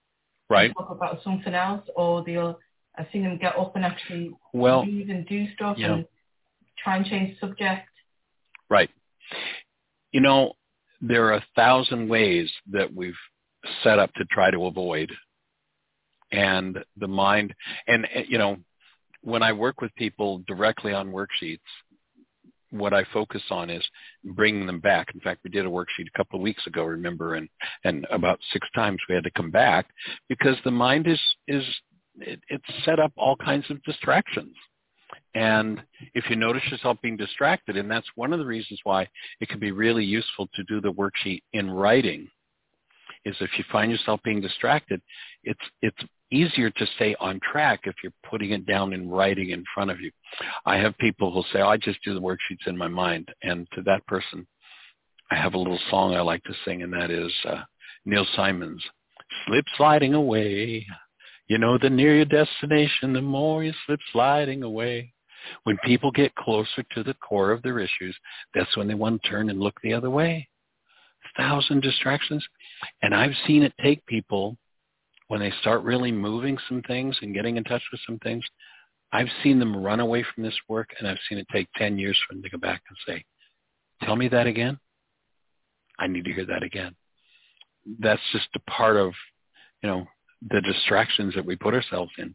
Right. talk about something else, or they'll, I've seen them get up and actually well, leave and do stuff yeah. and try and change the subject. Right. You know, there are a thousand ways that we've set up to try to avoid. And the mind, and, you know, when I work with people directly on worksheets, what I focus on is bringing them back. In fact, we did a worksheet a couple of weeks ago, remember, and, and about six times we had to come back because the mind is, is it, it's set up all kinds of distractions. And if you notice yourself being distracted, and that's one of the reasons why it can be really useful to do the worksheet in writing, is if you find yourself being distracted, it's it's easier to stay on track if you're putting it down in writing in front of you. I have people who say, oh, I just do the worksheets in my mind. And to that person, I have a little song I like to sing, and that is uh, Neil Simon's Slip Sliding Away. You know, the nearer your destination, the more you slip sliding away. When people get closer to the core of their issues, that's when they want to turn and look the other way. Thousand distractions. And I've seen it take people, when they start really moving some things and getting in touch with some things, I've seen them run away from this work, and I've seen it take ten years for them to go back and say, tell me that again. I need to hear that again. That's just a part of, you know, the distractions that we put ourselves in.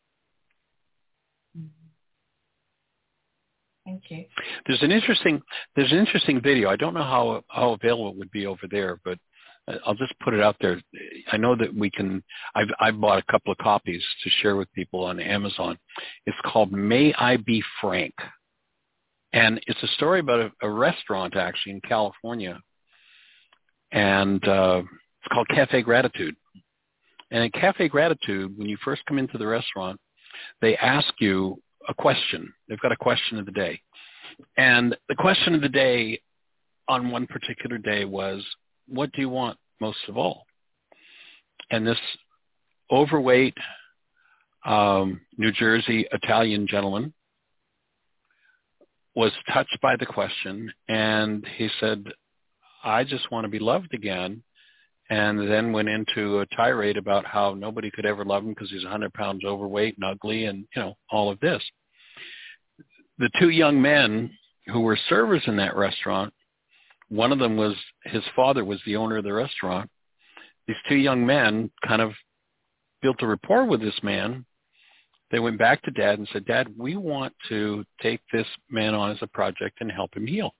Thank you. There's an interesting, there's an interesting video. I don't know how, how available it would be over there, but I'll just put it out there. I know that we can, I've, I've bought a couple of copies to share with people on Amazon. It's called May I Be Frank. And it's a story about a, a restaurant actually in California. And uh, it's called Cafe Gratitude. And at Cafe Gratitude, when you first come into the restaurant, they ask you a question. They've got a question of the day. And the question of the day on one particular day was, what do you want most of all? And this overweight um, New Jersey Italian gentleman was touched by the question, and he said, I just want to be loved again, and then went into a tirade about how nobody could ever love him because he's one hundred pounds overweight and ugly and, you know, all of this. The two young men who were servers in that restaurant, one of them was, his father was the owner of the restaurant. These two young men kind of built a rapport with this man. They went back to Dad and said, Dad, we want to take this man on as a project and help him heal.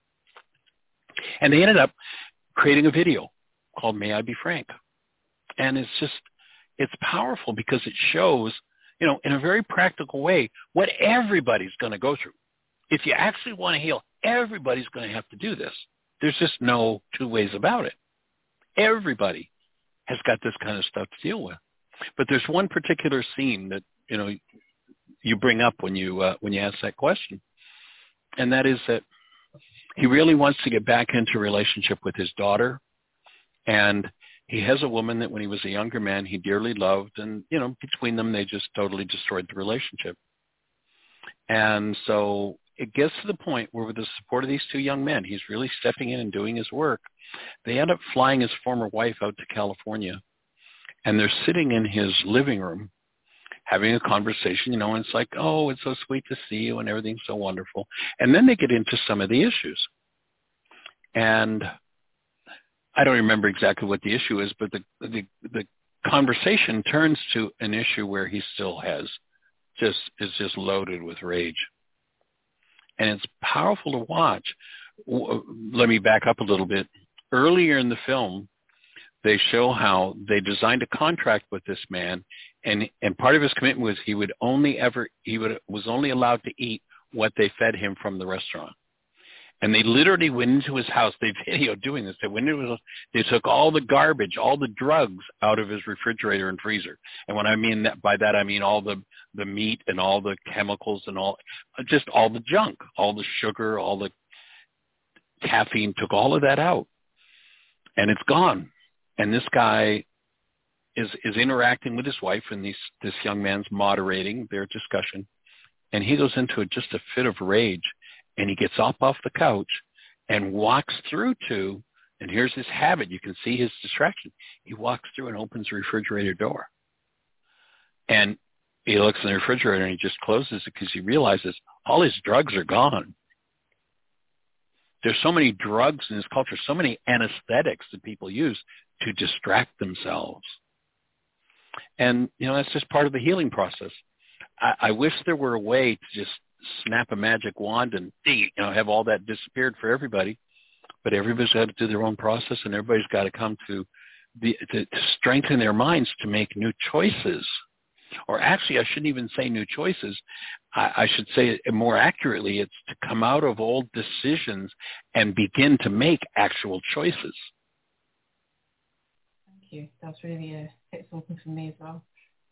And they ended up creating a video called May I Be Frank. And it's just, it's powerful because it shows, you know, in a very practical way, what everybody's going to go through. If you actually want to heal, everybody's going to have to do this. There's just no two ways about it. Everybody has got this kind of stuff to deal with. But there's one particular scene that, you know, you bring up when you uh, when you ask that question, and that is that he really wants to get back into a relationship with his daughter, and he has a woman that when he was a younger man he dearly loved, and, you know, between them they just totally destroyed the relationship. And so it gets to the point where, with the support of these two young men, he's really stepping in and doing his work. They end up flying his former wife out to California, and they're sitting in his living room having a conversation, you know, and it's like, oh, it's so sweet to see you and everything's so wonderful. And then they get into some of the issues. And I don't remember exactly what the issue is, but the the, the conversation turns to an issue where he still has just is just loaded with rage. And it's powerful to watch. Let me back up a little bit. Earlier in the film, they show how they designed a contract with this man, and and part of his commitment was he would only ever he would was only allowed to eat what they fed him from the restaurant. And they literally went into his house. They videoed doing this. They went into his house. They took all the garbage, all the drugs out of his refrigerator and freezer. And when I mean that, by that I mean all the the meat and all the chemicals and all, just all the junk, all the sugar, all the caffeine. Took all of that out, and it's gone. And this guy is is interacting with his wife, and these, this young man's moderating their discussion. And he goes into a, just a fit of rage, and he gets up off the couch and walks through to, and here's his habit. You can see his distraction. He walks through and opens the refrigerator door And he looks in the refrigerator and he just closes it because he realizes all his drugs are gone. There's so many drugs in this culture, so many anesthetics that people use to distract themselves. And, you know, that's just part of the healing process. I, I wish there were a way to just snap a magic wand and, you know, have all that disappeared for everybody. But everybody's got to do their own process, and everybody's got to come to, the, to, to strengthen their minds to make new choices. Or actually, I shouldn't even say new choices. I, I should say it more accurately, it's to come out of old decisions and begin to make actual choices. Thank you. That's really uh, hit something for me as well.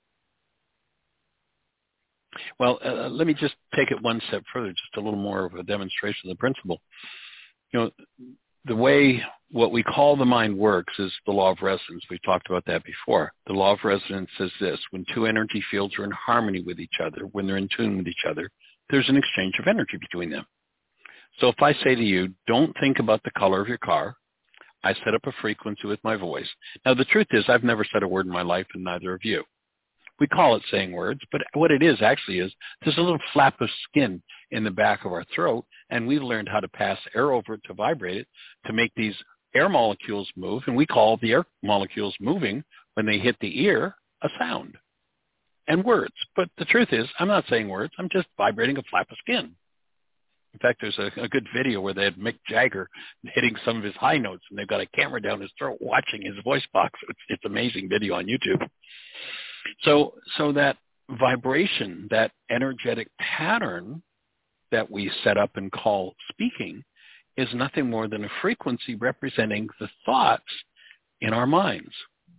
Well, uh, let me just take it one step further, just a little more of a demonstration of the principle. You know, the way what we call the mind works is the law of resonance. We've talked about that before. The law of resonance says this: when two energy fields are in harmony with each other, when they're in tune with each other, there's an exchange of energy between them. So if I say to you, don't think about the color of your car, I set up a frequency with my voice. Now, the truth is I've never said a word in my life, and neither have you. We call it saying words, but what it is actually is there's a little flap of skin in the back of our throat, and we've learned how to pass air over it to vibrate it to make these air molecules move, and we call the air molecules moving when they hit the ear a sound and words. But the truth is I'm not saying words. I'm just vibrating a flap of skin. In fact, there's a, a good video where they had Mick Jagger hitting some of his high notes, and they've got a camera down his throat watching his voice box. It's, it's an amazing video on YouTube. So, so that vibration, that energetic pattern that we set up and call speaking is nothing more than a frequency representing the thoughts in our minds.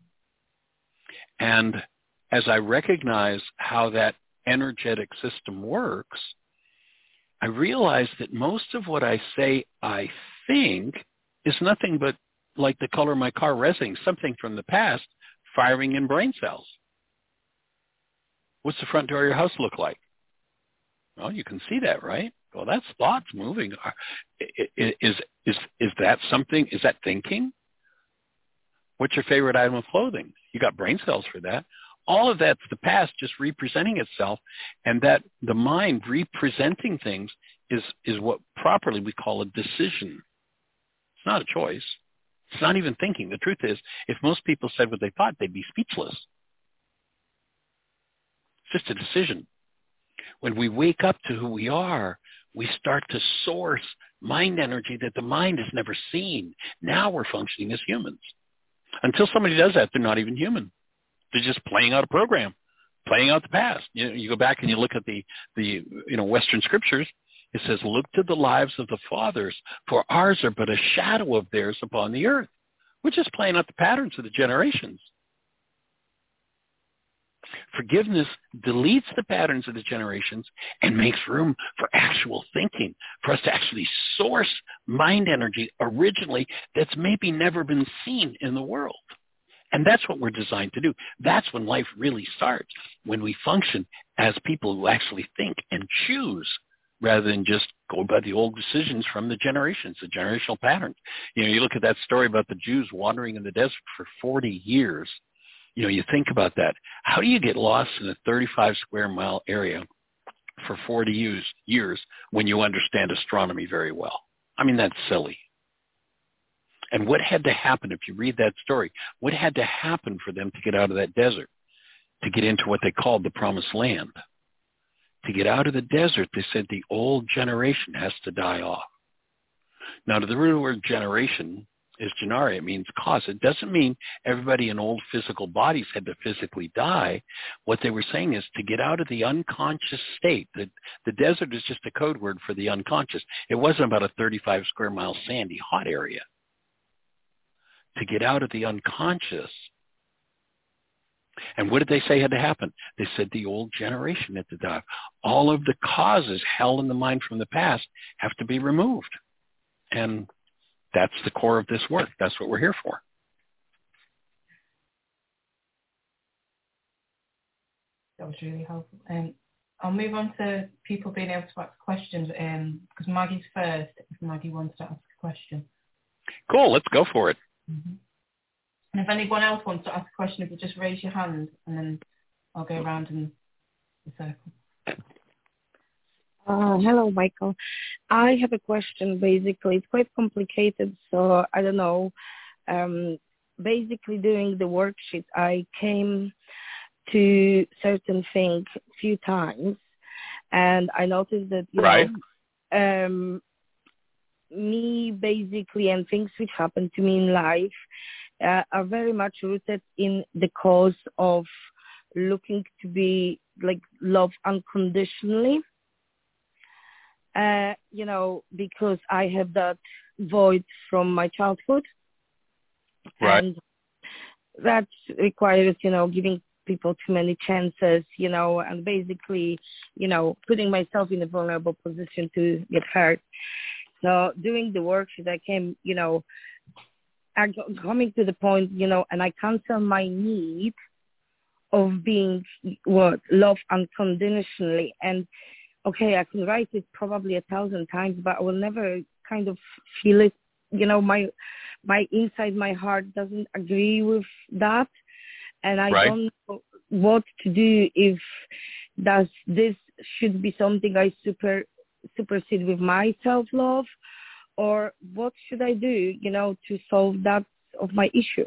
And as I recognize how that energetic system works, I realize that most of what I say I think is nothing but like the color of my car resing, something from the past firing in brain cells. What's the front door of your house look like? Well, you can see that, right? Well, that's thoughts moving. Is is is that something? Is that thinking? What's your favorite item of clothing? You got brain cells for that. All of that's the past just representing itself, and that the mind representing things is is what properly we call a decision. It's not a choice. It's not even thinking. The truth is, if most people said what they thought, they'd be speechless. It's just a decision. When we wake up to who we are, we start to source mind energy that the mind has never seen. Now we're functioning as humans. Until somebody does that, they're not even human. They're just playing out a program, playing out the past. You know, you go back and you look at the, the you know, Western scriptures. It says, look to the lives of the fathers, for ours are but a shadow of theirs upon the earth. We're just playing out the patterns of the generations. Forgiveness deletes the patterns of the generations and makes room for actual thinking, for us to actually source mind energy originally that's maybe never been seen in the world. And that's what we're designed to do. That's when life really starts, when we function as people who actually think and choose rather than just go by the old decisions from the generations, the generational patterns. You know, you look at that story about the Jews wandering in the desert for forty years. You know, you think about that. How do you get lost in a thirty-five square mile area for forty years, years when you understand astronomy very well? I mean, that's silly. And what had to happen, if you read that story, what had to happen for them to get out of that desert, to get into what they called the promised land? To get out of the desert, they said the old generation has to die off. Now, to the root word generation is genare. It means cause. It doesn't mean everybody in old physical bodies had to physically die. What they were saying is to get out of the unconscious state. The, the desert is just a code word for the unconscious. It wasn't about a thirty-five square mile sandy hot area. To get out of the unconscious. And what did they say had to happen? They said the old generation had to die. All of the causes held in the mind from the past have to be removed. And that's the core of this work. That's what we're here for. That was really helpful. Um, I'll move on to people being able to ask questions um, because Maggie's first, if Maggie wants to ask a question. Cool. Let's go for it. Mm-hmm. And if anyone else wants to ask a question, if you just raise your hand and then I'll go around in the circle. Uh, hello, Michael. I have a question, basically. It's quite complicated, so I don't know. Um, basically, doing the worksheet, I came to certain things a few times, and I noticed that, you right. know, um, me, basically, and things which happen to me in life uh, are very much rooted in the cause of looking to be, like, loved unconditionally. Uh, you know, because I have that void from my childhood. Right. And that requires, you know, giving people too many chances, you know, and basically, you know, putting myself in a vulnerable position to get hurt. So doing the work that I came, you know, I'm coming to the point, you know, and I cancel my need of being what loved unconditionally. And okay, I can write it probably a thousand times, but I will never kind of feel it. You know, my my inside, my heart doesn't agree with that, and I right. don't know what to do. If does this should be something I super supersede with my self-love, or what should I do? You know, to solve that of my issue.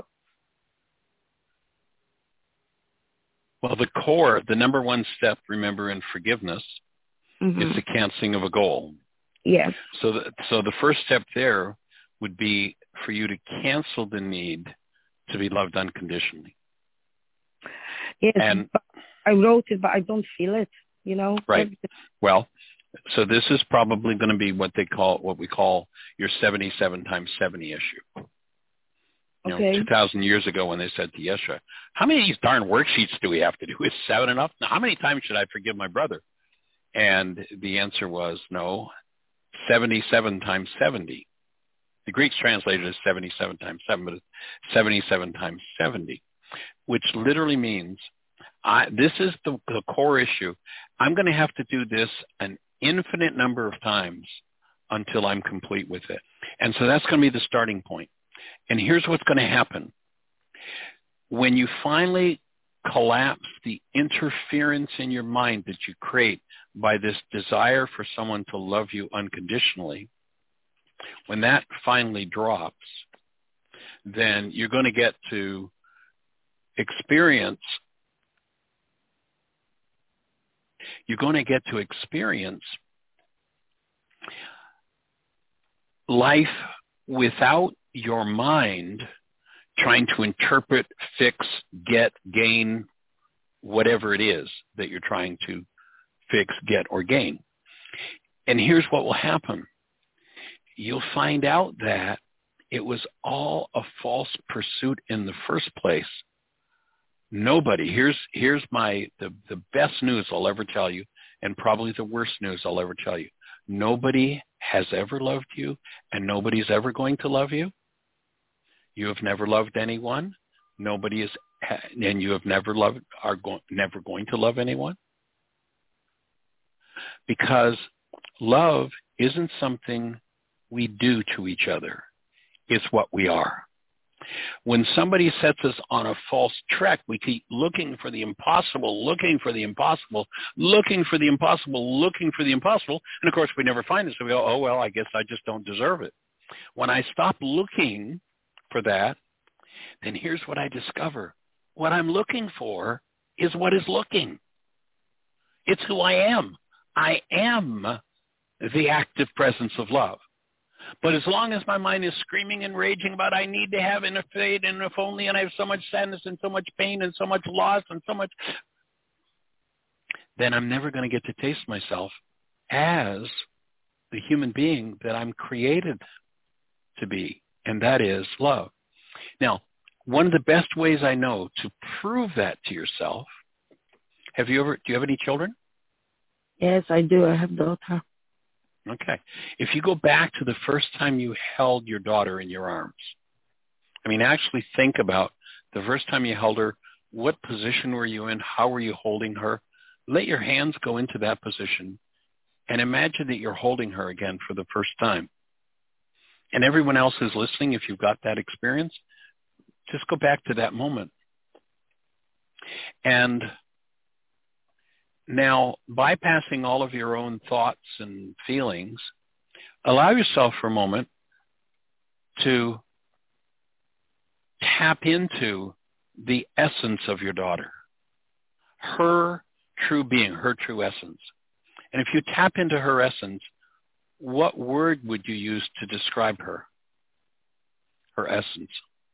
Well, the core, the number one step, remember, in forgiveness. Mm-hmm. It's the canceling of a goal. Yes. So the, so the first step there would be for you to cancel the need to be loved unconditionally. Yes, and, but I wrote it, but I don't feel it, you know? Right. Well, so this is probably going to be what they call, what we call your seventy-seven times seventy issue. You okay. know, two thousand years ago when they said to Yeshua, how many of these darn worksheets do we have to do? Is seven enough? Now, how many times should I forgive my brother? And the answer was no, seventy-seven times seventy. The Greeks translated it as seventy-seven times seven, but it's seventy-seven times seventy, which literally means I, this is the, the core issue. I'm going to have to do this an infinite number of times until I'm complete with it. And so that's going to be the starting point. And here's what's going to happen. When you finally collapse the interference in your mind that you create by this desire for someone to love you unconditionally, when that finally drops, then you're going to get to experience, you're going to get to experience life without your mind trying to interpret, fix, get, gain, whatever it is that you're trying to fix, get, or gain. And here's what will happen. You'll find out that it was all a false pursuit in the first place. Nobody, here's here's my the, the best news I'll ever tell you, and probably the worst news I'll ever tell you. Nobody has ever loved you, and nobody's ever going to love you. You have never loved anyone. Nobody is, and you have never loved, are go, never going to love anyone. Because love isn't something we do to each other. It's what we are. When somebody sets us on a false trek, we keep looking for the impossible, looking for the impossible, looking for the impossible, looking for the impossible. And, of course, we never find it. So we go, oh, well, I guess I just don't deserve it. When I stop looking for that, then here's what I discover. What I'm looking for is what is looking. It's who I am. I am the active presence of love. But as long as my mind is screaming and raging about I need to have and if fate and if only, and I have so much sadness and so much pain and so much loss and so much, then I'm never going to get to taste myself as the human being that I'm created to be, and that is love. Now, one of the best ways I know to prove that to yourself, have you ever, do you have any children? Yes, I do. I have a daughter. Okay. If you go back to the first time you held your daughter in your arms, I mean, actually think about the first time you held her, what position were you in? How were you holding her? Let your hands go into that position and imagine that you're holding her again for the first time. And everyone else is listening, if you've got that experience, just go back to that moment. And Now, bypassing all of your own thoughts and feelings, allow yourself for a moment to tap into the essence of your daughter, her true being, her true essence. And if you tap into her essence, what word would you use to describe her, her essence?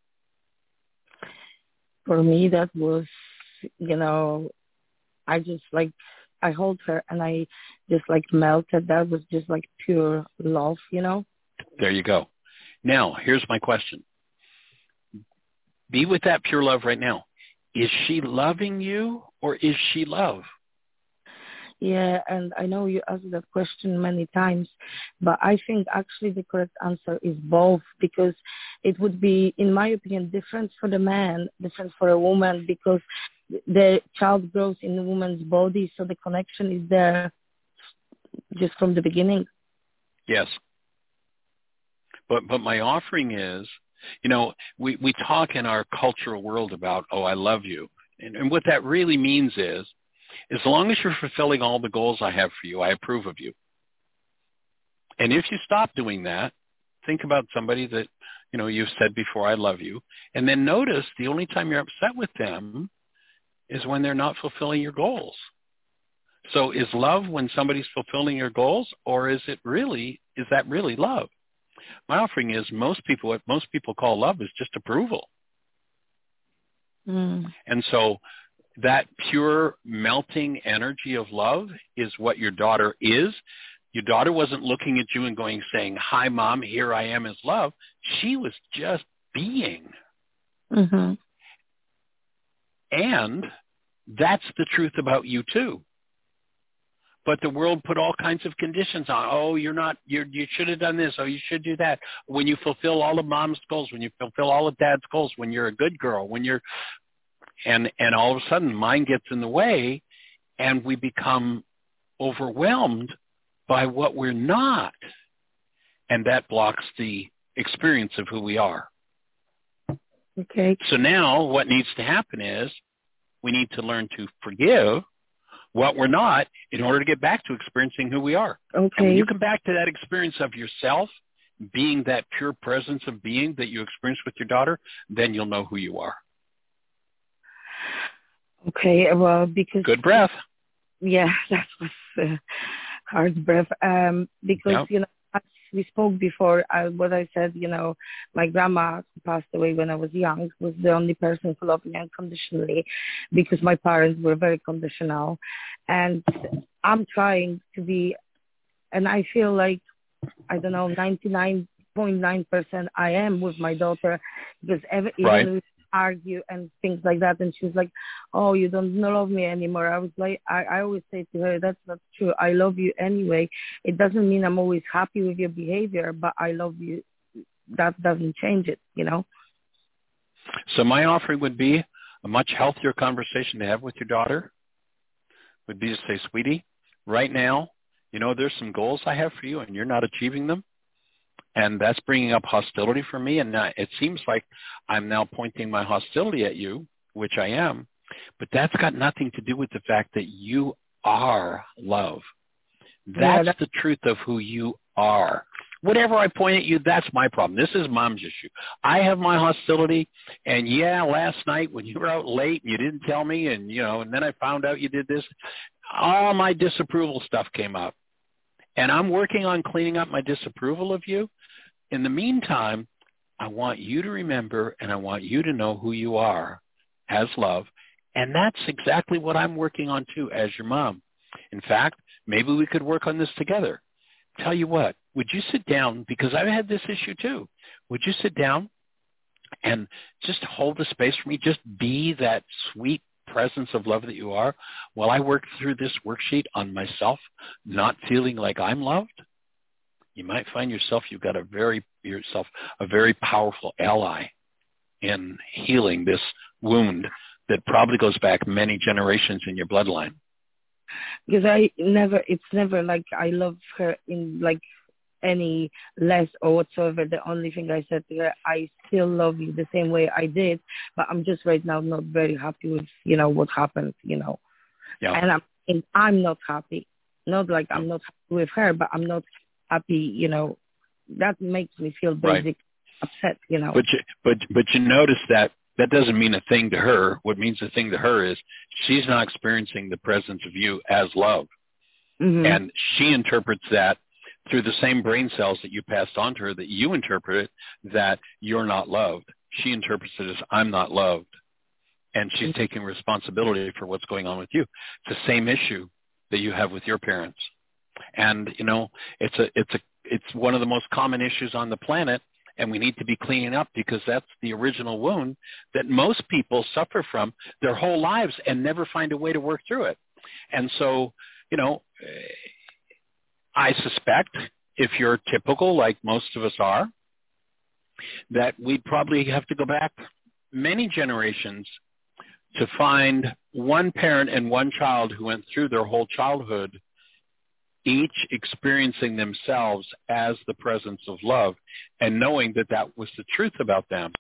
For me, that was, you know, I just like, I hold her and I just like melted. That was just like pure love, you know? There you go. Now, here's my question. Be with that pure love right now. Is she loving you or is she love? Yeah, and I know you asked that question many times, but I think actually the correct answer is both, because it would be, in my opinion, different for the man, different for a woman, because the child grows in the woman's body, so the connection is there just from the beginning. Yes. But but my offering is, you know, we, we talk in our cultural world about, oh, I love you. And, and what that really means is, as long as you're fulfilling all the goals I have for you, I approve of you. And if you stop doing that, think about somebody that, you know, you've said before, I love you. And then notice the only time you're upset with them is when they're not fulfilling your goals. So is love when somebody's fulfilling your goals, or is it really, is that really love? My offering is most people, what most people call love is just approval. Mm. And so that pure melting energy of love is what your daughter is. Your daughter wasn't looking at you and going, saying, hi, Mom, here I am as love. She was just being. Mm-hmm. And that's the truth about you, too. But the world put all kinds of conditions on. Oh, you're not, you're, you should have done this. Oh, you should do that. When you fulfill all of Mom's goals, when you fulfill all of Dad's goals, when you're a good girl, when you're, and, and all of a sudden mine gets in the way and we become overwhelmed by what we're not. And that blocks the experience of who we are. Okay. So now what needs to happen is we need to learn to forgive what we're not in order to get back to experiencing who we are. Okay. And when you come back to that experience of yourself, being that pure presence of being that you experience with your daughter, then you'll know who you are. Okay, well, because... Good breath. Yeah, that was uh, hard breath. Um, because, Yep. you know, as we spoke before, I, what I said, you know, my grandma who passed away when I was young was the only person who loved me unconditionally, because my parents were very conditional. And I'm trying to be, and I feel like, I don't know, ninety-nine point nine percent I am with my daughter, because every, Right. even we argue and things like that, and she was like, oh, you don't love me anymore. I was like, I, I always say to her, that's not true. I love you anyway. It doesn't mean I'm always happy with your behavior, but I love you. That doesn't change it, you know? So my offering would be a much healthier conversation to have with your daughter would be to say, sweetie, right now, you know, there's some goals I have for you and you're not achieving them. And that's bringing up hostility for me. And now it seems like I'm now pointing my hostility at you, which I am. But that's got nothing to do with the fact that you are love. That's Yeah, that- the truth of who you are. Whatever I point at you, that's my problem. This is Mom's issue. I have my hostility. And, yeah, last night when you were out late and you didn't tell me and, you know, and then I found out you did this, all my disapproval stuff came up. And I'm working on cleaning up my disapproval of you. In the meantime, I want you to remember and I want you to know who you are as love. And that's exactly what I'm working on too as your mom. In fact, maybe we could work on this together. Tell you what, would you sit down, because I've had this issue too. Would you sit down and just hold the space for me? Just be that sweet presence of love that you are while I work through this worksheet on myself, not feeling like I'm loved. You might find yourself, you've got a very, yourself, a very powerful ally in healing this wound that probably goes back many generations in your bloodline. Because I never, it's never like I love her in like any less or whatsoever. The only thing I said to her, I still love you the same way I did, but I'm just right now not very happy with, you know, what happened, you know. Yeah. And I'm and I'm not happy. Not like I'm not happy with her, but I'm not happy, you know, that makes me feel basic right. upset, you know. But you, but, but you notice that that doesn't mean a thing to her. What means a thing to her is she's not experiencing the presence of you as love. Mm-hmm. And she interprets that through the same brain cells that you passed on to her, that you interpret it, that you're not loved. She interprets it as I'm not loved. And she's mm-hmm. taking responsibility for what's going on with you. It's the same issue that you have with your parents. And, you know, it's a, it's a, it's one of the most common issues on the planet, and we need to be cleaning up because that's the original wound that most people suffer from their whole lives and never find a way to work through it. And so, you know, I suspect if you're typical, like most of us are, that we'd probably have to go back many generations to find one parent and one child who went through their whole childhood, each experiencing themselves as the presence of love and knowing that that was the truth about them.